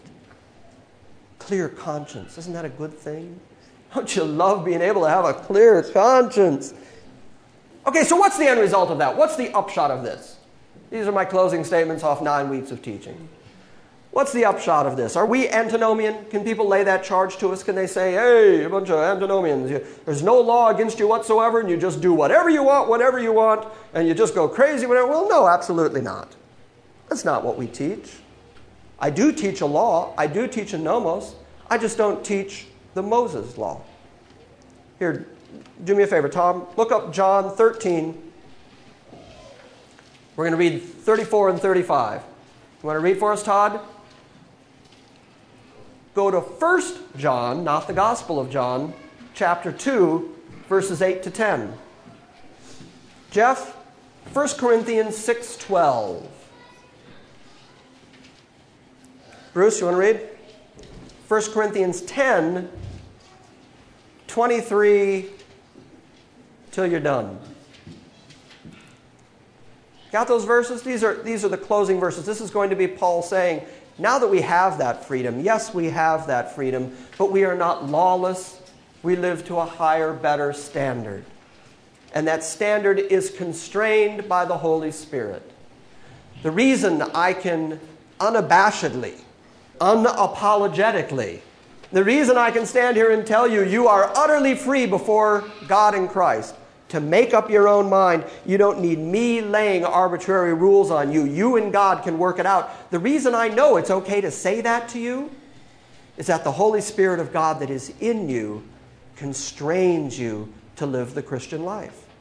Clear conscience. Isn't that a good thing? Don't you love being able to have a clear conscience? Okay, so what's the end result of that? What's the upshot of this? These are my closing statements off nine weeks of teaching. What's the upshot of this? Are we antinomian? Can people lay that charge to us? Can they say, hey, a bunch of antinomians, there's no law against you whatsoever, and you just do whatever you want, whenever you want, and you just go crazy whenever? Well, no, absolutely not. That's not what we teach. I do teach a law. I do teach a nomos. I just don't teach the Moses law. Here, do me a favor, Tom. Look up John thirteen. We're going to read thirty-four and thirty-five. You want to read for us, Todd? Go to First John, not the Gospel of John, chapter two, verses eight to ten. Jeff, First Corinthians six twelve. Bruce, you want to read? First Corinthians ten, twenty-three, till you're done. Got those verses? These are, these are the closing verses. This is going to be Paul saying, now that we have that freedom, yes, we have that freedom, but we are not lawless. We live to a higher, better standard. And that standard is constrained by the Holy Spirit. The reason I can unabashedly, unapologetically, the reason I can stand here and tell you you are utterly free before God in Christ to make up your own mind. You don't need me laying arbitrary rules on you. You and God can work it out. The reason I know it's okay to say that to you is that the Holy Spirit of God that is in you constrains you to live the Christian life.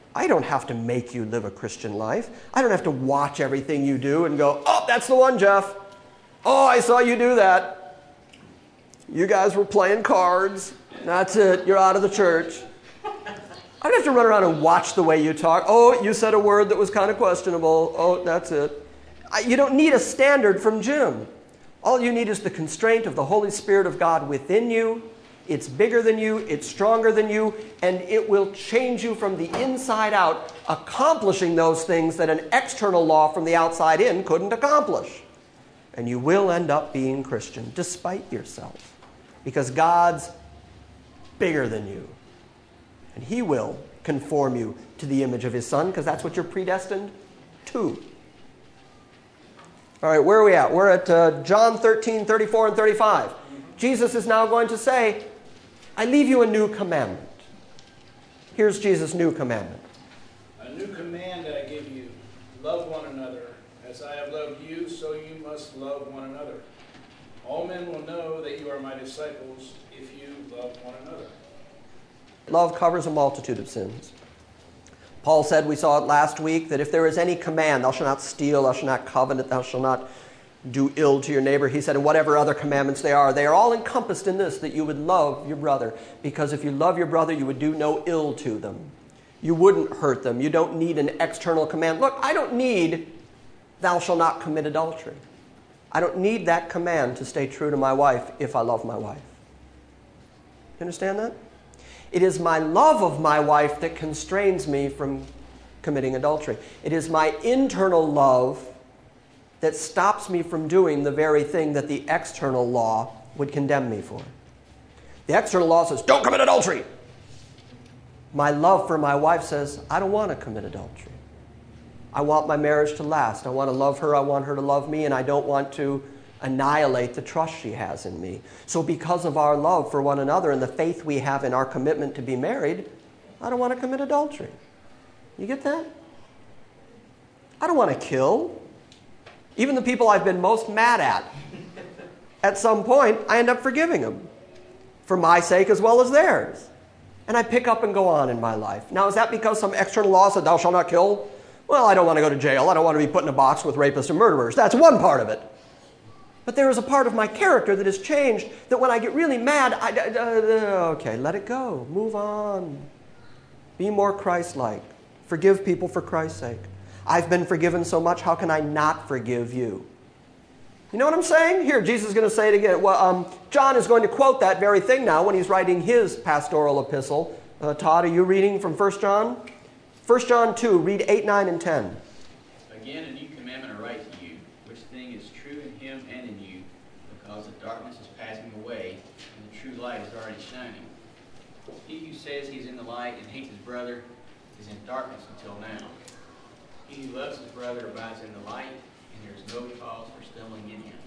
I don't have to make you live a Christian life. I don't have to watch everything you do and go, oh, that's the one, Jeff. Oh, I saw you do that. You guys were playing cards. That's it. You're out of the church. I don't have to run around and watch the way you talk. Oh, you said a word that was kind of questionable. Oh, that's it. I, you don't need a standard from Jim. All you need is the constraint of the Holy Spirit of God within you. It's bigger than you. It's stronger than you. And it will change you from the inside out, accomplishing those things that an external law from the outside in couldn't accomplish. And you will end up being Christian despite yourself. Because God's bigger than you. And He will conform you to the image of His Son, because that's what you're predestined to. All right, where are we at? We're at uh, John thirteen, thirty-four and thirty-five. Jesus is now going to say, I leave you a new commandment. Here's Jesus' new commandment. A new command I give you, love one another. As I have loved you, so you must love one another. All men will know that you are my disciples if you love one another. Love covers a multitude of sins. Paul said, we saw it last week, that if there is any command, thou shalt not steal, thou shalt not covet, thou shalt not do ill to your neighbor. He said, and whatever other commandments they are, they are all encompassed in this, that you would love your brother. Because if you love your brother, you would do no ill to them. You wouldn't hurt them. You don't need an external command. Look, I don't need, thou shalt not commit adultery. I don't need that command to stay true to my wife if I love my wife. You understand that? It is my love of my wife that constrains me from committing adultery. It is my internal love that stops me from doing the very thing that the external law would condemn me for. The external law says, don't commit adultery. My love for my wife says, I don't want to commit adultery. I want my marriage to last. I want to love her. I want her to love me. And I don't want to annihilate the trust she has in me. So because of our love for one another and the faith we have in our commitment to be married, I don't want to commit adultery. You get that? I don't want to kill. Even the people I've been most mad at, at some point, I end up forgiving them for my sake as well as theirs. And I pick up and go on in my life. Now, is that because some external law said, thou shalt not kill? Well, I don't want to go to jail. I don't want to be put in a box with rapists and murderers. That's one part of it. But there is a part of my character that has changed, that when I get really mad, I, uh, okay, let it go. Move on. Be more Christ-like. Forgive people for Christ's sake. I've been forgiven so much, how can I not forgive you? You know what I'm saying? Here, Jesus is going to say it again. Well, um, John is going to quote that very thing now when he's writing his pastoral epistle. Uh, Todd, are you reading from First John? First John two, read eight, nine, and ten. Again, a new commandment I write to you, which thing is true in him and in you, because the darkness is passing away, and the true light is already shining. He who says he is in the light and hates his brother is in darkness until now. He who loves his brother abides in the light, and there is no cause for stumbling in him.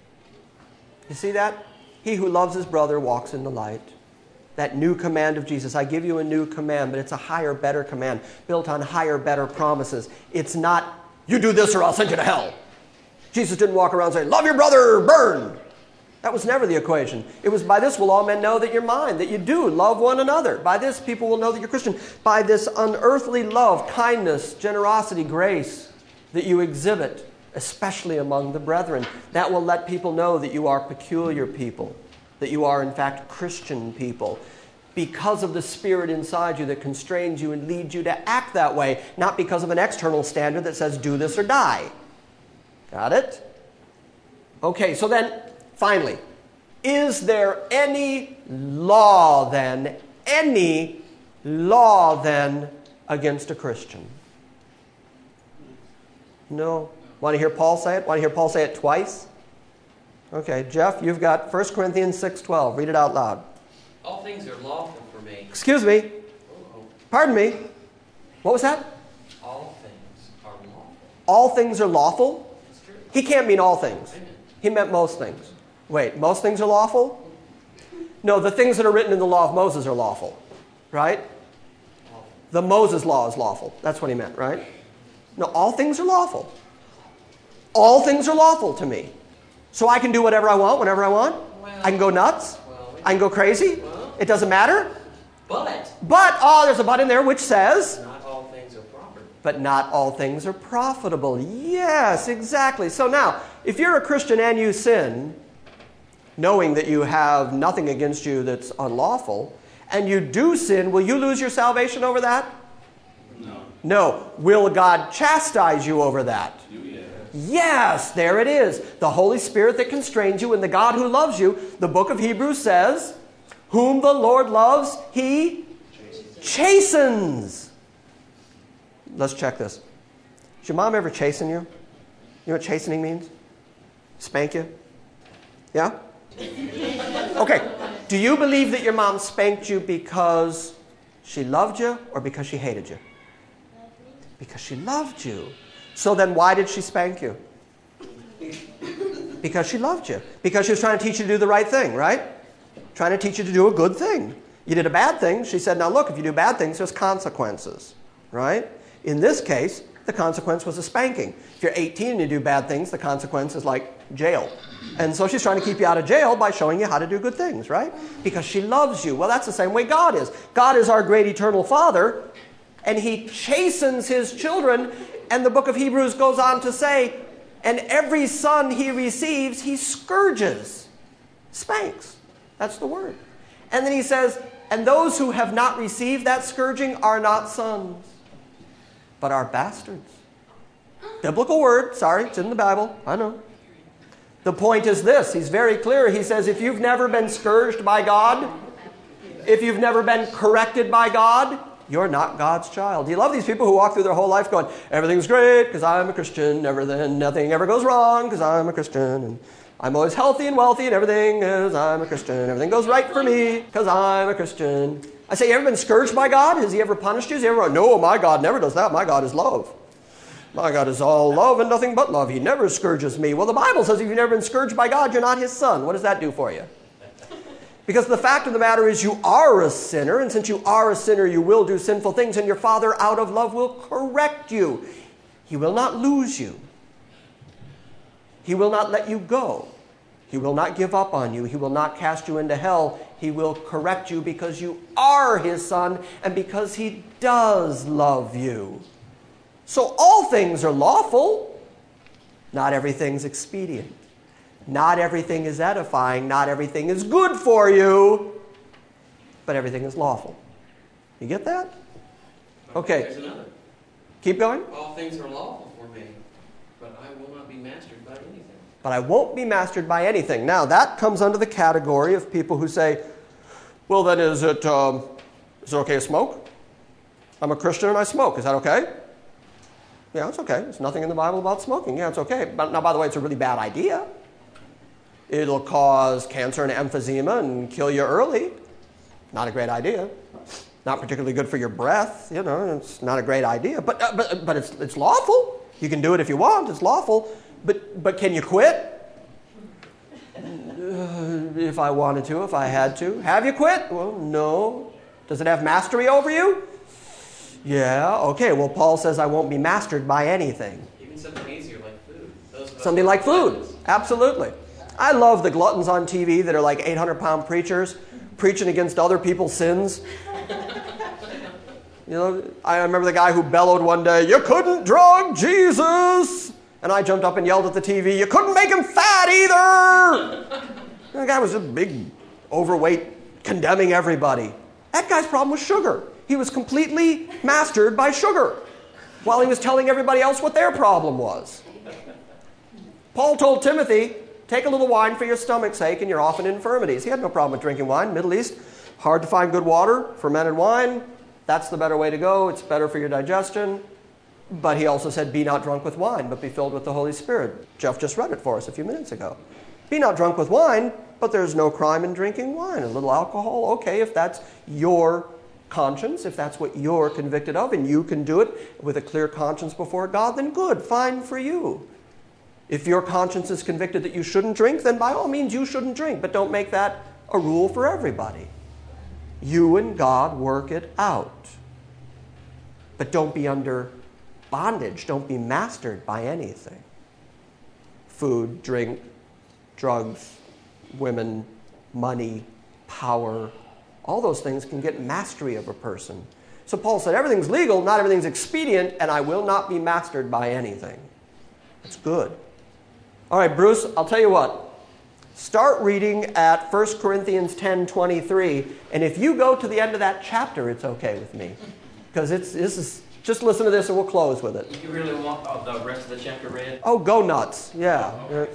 You see that? He who loves his brother walks in the light. That new command of Jesus. I give you a new command, but it's a higher, better command, built on higher, better promises. It's not, you do this or I'll send you to hell. Jesus didn't walk around saying, love your brother, burn. That was never the equation. It was, by this will all men know that you're mine, that you do love one another. By this people will know that you're Christian. By this unearthly love, kindness, generosity, grace that you exhibit, especially among the brethren. That will let people know that you are peculiar people, that you are in fact Christian people, because of the Spirit inside you that constrains you and leads you to act that way, not because of an external standard that says do this or die. Got it? Okay, so then, finally, is there any law then, any law then against a Christian? No. Want to hear Paul say it? Want to hear Paul say it twice? Okay, Jeff, you've got First Corinthians six twelve. Read it out loud. All things are lawful for me. Excuse me. Oh, Pardon me. What was that? all things are lawful. All things are lawful? That's true. He can't mean all things. Amen. He meant most things. Wait, most things are lawful? No, the things that are written in the law of Moses are lawful. Right? Lawful. The Moses law is lawful. That's what he meant, right? No, all things are lawful. All things are lawful to me. So I can do whatever I want, whenever I want. Well, I can go nuts. Well, I can go crazy. Well, It doesn't matter. but But, oh, there's a but in there which says, not all things but not all things are profitable. Yes, exactly. So now, if you're a Christian and you sin, knowing that you have nothing against you that's unlawful, and you do sin, will you lose your salvation over that? No. No. Will God chastise you over that? Yes. Yes, there it is. The Holy Spirit that constrains you and the God who loves you. The book of Hebrews says, whom the Lord loves, he chastens. Let's check this. Did your mom ever chasten you? You know what chastening means? Spank you? Yeah? Okay. Do you believe that your mom spanked you because she loved you or because she hated you? Because she loved you. So then why did she spank you? Because she loved you. Because she was trying to teach you to do the right thing, right? Trying to teach you to do a good thing. You did a bad thing. She said, now look, if you do bad things, there's consequences, right? In this case, the consequence was a spanking. If you're eighteen and you do bad things, the consequence is like jail. And so she's trying to keep you out of jail by showing you how to do good things, right? Because she loves you. Well, that's the same way God is. God is our great eternal Father, and he chastens his children. And the book of Hebrews goes on to say, and every son he receives, he scourges, spanks. That's the word. And then he says, and those who have not received that scourging are not sons, but are bastards. Biblical word. Sorry, it's in the Bible. I know. The point is this. He's very clear. He says, if you've never been scourged by God, if you've never been corrected by God, you're not God's child. Do you love these people who walk through their whole life going, everything's great because I'm a Christian, everything, nothing ever goes wrong because I'm a Christian, and I'm always healthy and wealthy and everything is I'm a Christian, everything goes right for me because I'm a Christian. I say, you ever been scourged by God? Has he ever punished you? Has he ever, no, my God never does that. My God is love. My God is all love and nothing but love. He never scourges me. Well, the Bible says if you've never been scourged by God, you're not his son. What does that do for you? Because the fact of the matter is you are a sinner, and since you are a sinner, you will do sinful things, and your Father out of love will correct you. He will not lose you. He will not let you go. He will not give up on you. He will not cast you into hell. He will correct you because you are his son and because he does love you. So all things are lawful. Not everything's expedient. Not everything is edifying. Not everything is good for you. But everything is lawful. You get that? Okay. There's another. Keep going. All things are lawful for me, but I will not be mastered by anything. But I won't be mastered by anything. Now, that comes under the category of people who say, well, then is it, um, is it okay to smoke? I'm a Christian and I smoke. Is that okay? Yeah, it's okay. There's nothing in the Bible about smoking. Yeah, it's okay. But now, by the way, it's a really bad idea. It'll cause cancer and emphysema and kill you early. Not a great idea. Not particularly good for your breath. You know, it's not a great idea. But uh, but but it's it's lawful. You can do it if you want. It's lawful. But but can you quit? Uh, if I wanted to, if I had to. Have you quit? Well, no. Does it have mastery over you? Yeah. Okay. Well, Paul says I won't be mastered by anything. Even something easier like food. Those of us Something who like are food. gluttons. Absolutely. I love the gluttons on T V that are like eight hundred pound preachers preaching against other people's sins. You know, I remember the guy who bellowed one day, you couldn't drug Jesus. And I jumped up and yelled at the T V, you couldn't make him fat either. And the guy was just big, overweight, condemning everybody. That guy's problem was sugar. He was completely mastered by sugar while he was telling everybody else what their problem was. Paul told Timothy, take a little wine for your stomach's sake and you're off in infirmities. He had no problem with drinking wine. Middle East, hard to find good water, fermented wine. That's the better way to go. It's better for your digestion. But he also said, be not drunk with wine, but be filled with the Holy Spirit. Jeff just read it for us a few minutes ago. Be not drunk with wine, but there's no crime in drinking wine. A little alcohol, okay, if that's your conscience, if that's what you're convicted of, and you can do it with a clear conscience before God, then good, fine for you. If your conscience is convicted that you shouldn't drink, then by all means you shouldn't drink, but don't make that a rule for everybody. You and God work it out. But don't be under bondage. Don't be mastered by anything. Food, drink, drugs, women, money, power, all those things can get mastery of a person. So Paul said, everything's legal, not everything's expedient, and I will not be mastered by anything. It's good. All right, Bruce, I'll tell you what. Start reading at First Corinthians ten twenty-three, and if you go to the end of that chapter, it's okay with me. Because it's this is just listen to this and we'll close with it. You really want uh, the rest of the chapter read? Oh, go nuts. Yeah.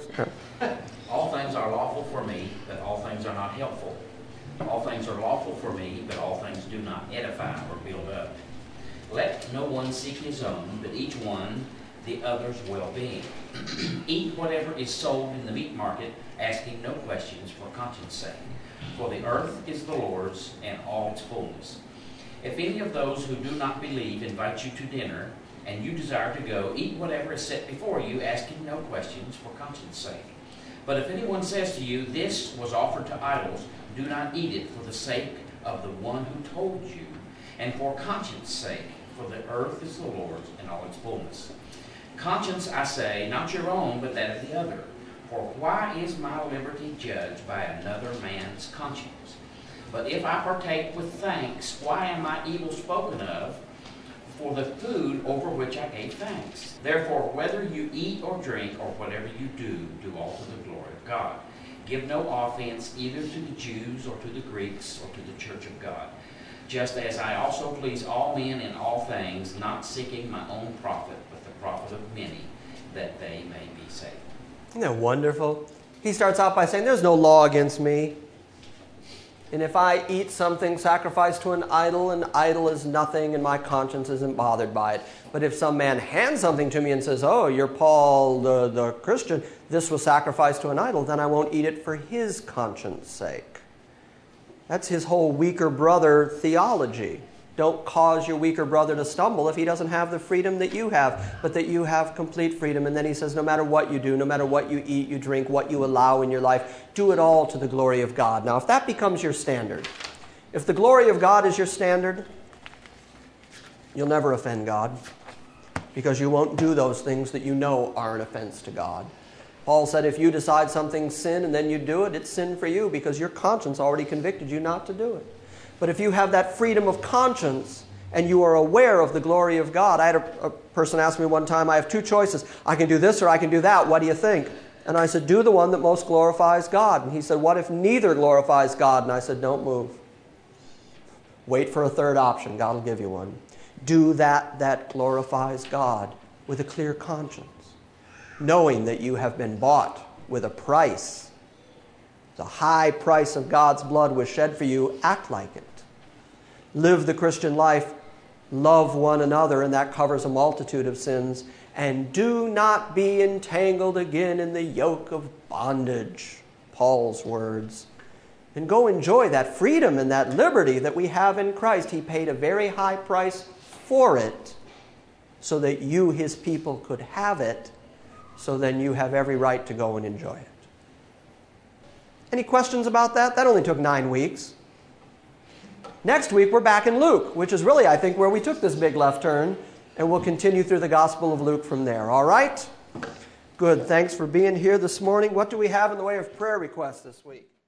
All things are lawful for me, but all things are not helpful. All things are lawful for me, but all things do not edify or build up. Let no one seek his own, but each one the other's well-being. Eat whatever is sold in the meat market, asking no questions for conscience sake. For the earth is the Lord's and all its fullness. If any of those who do not believe invite you to dinner, and you desire to go, eat whatever is set before you, asking no questions for conscience sake. But if anyone says to you, this was offered to idols, do not eat it for the sake of the one who told you, and for conscience sake, for the earth is the Lord's and all its fullness. Conscience, I say, not your own, but that of the other. For why is my liberty judged by another man's conscience? But if I partake with thanks, why am I evil spoken of for the food over which I gave thanks? Therefore, whether you eat or drink or whatever you do, do all to the glory of God. Give no offense either to the Jews or to the Greeks or to the church of God, just as I also please all men in all things, not seeking my own profit, but the profit of many, that they may be saved. Isn't that wonderful? He starts out by saying, there's no law against me. And if I eat something sacrificed to an idol, an idol is nothing and my conscience isn't bothered by it. But if some man hands something to me and says, oh, you're Paul the, the Christian, this was sacrificed to an idol, then I won't eat it for his conscience sake. That's his whole weaker brother theology. Don't cause your weaker brother to stumble if he doesn't have the freedom that you have, but that you have complete freedom. And then he says, no matter what you do, no matter what you eat, you drink, what you allow in your life, do it all to the glory of God. Now, if that becomes your standard, if the glory of God is your standard, you'll never offend God, because you won't do those things that you know are an offense to God. Paul said if you decide something's sin and then you do it, it's sin for you because your conscience already convicted you not to do it. But if you have that freedom of conscience and you are aware of the glory of God. I had a, a person ask me one time, I have two choices. I can do this or I can do that. What do you think? And I said, do the one that most glorifies God. And he said, what if neither glorifies God? And I said, don't move. Wait for a third option. God will give you one. Do that that glorifies God with a clear conscience, knowing that you have been bought with a price. The high price of God's blood was shed for you. Act like it. Live the Christian life. Love one another, and that covers a multitude of sins. And do not be entangled again in the yoke of bondage. Paul's words. And go enjoy that freedom and that liberty that we have in Christ. He paid a very high price for it so that you, his people, could have it. So then you have every right to go and enjoy it. Any questions about that? That only took nine weeks. Next week, we're back in Luke, which is really, I think, where we took this big left turn. And we'll continue through the Gospel of Luke from there. All right? Good. Thanks for being here this morning. What do we have in the way of prayer requests this week?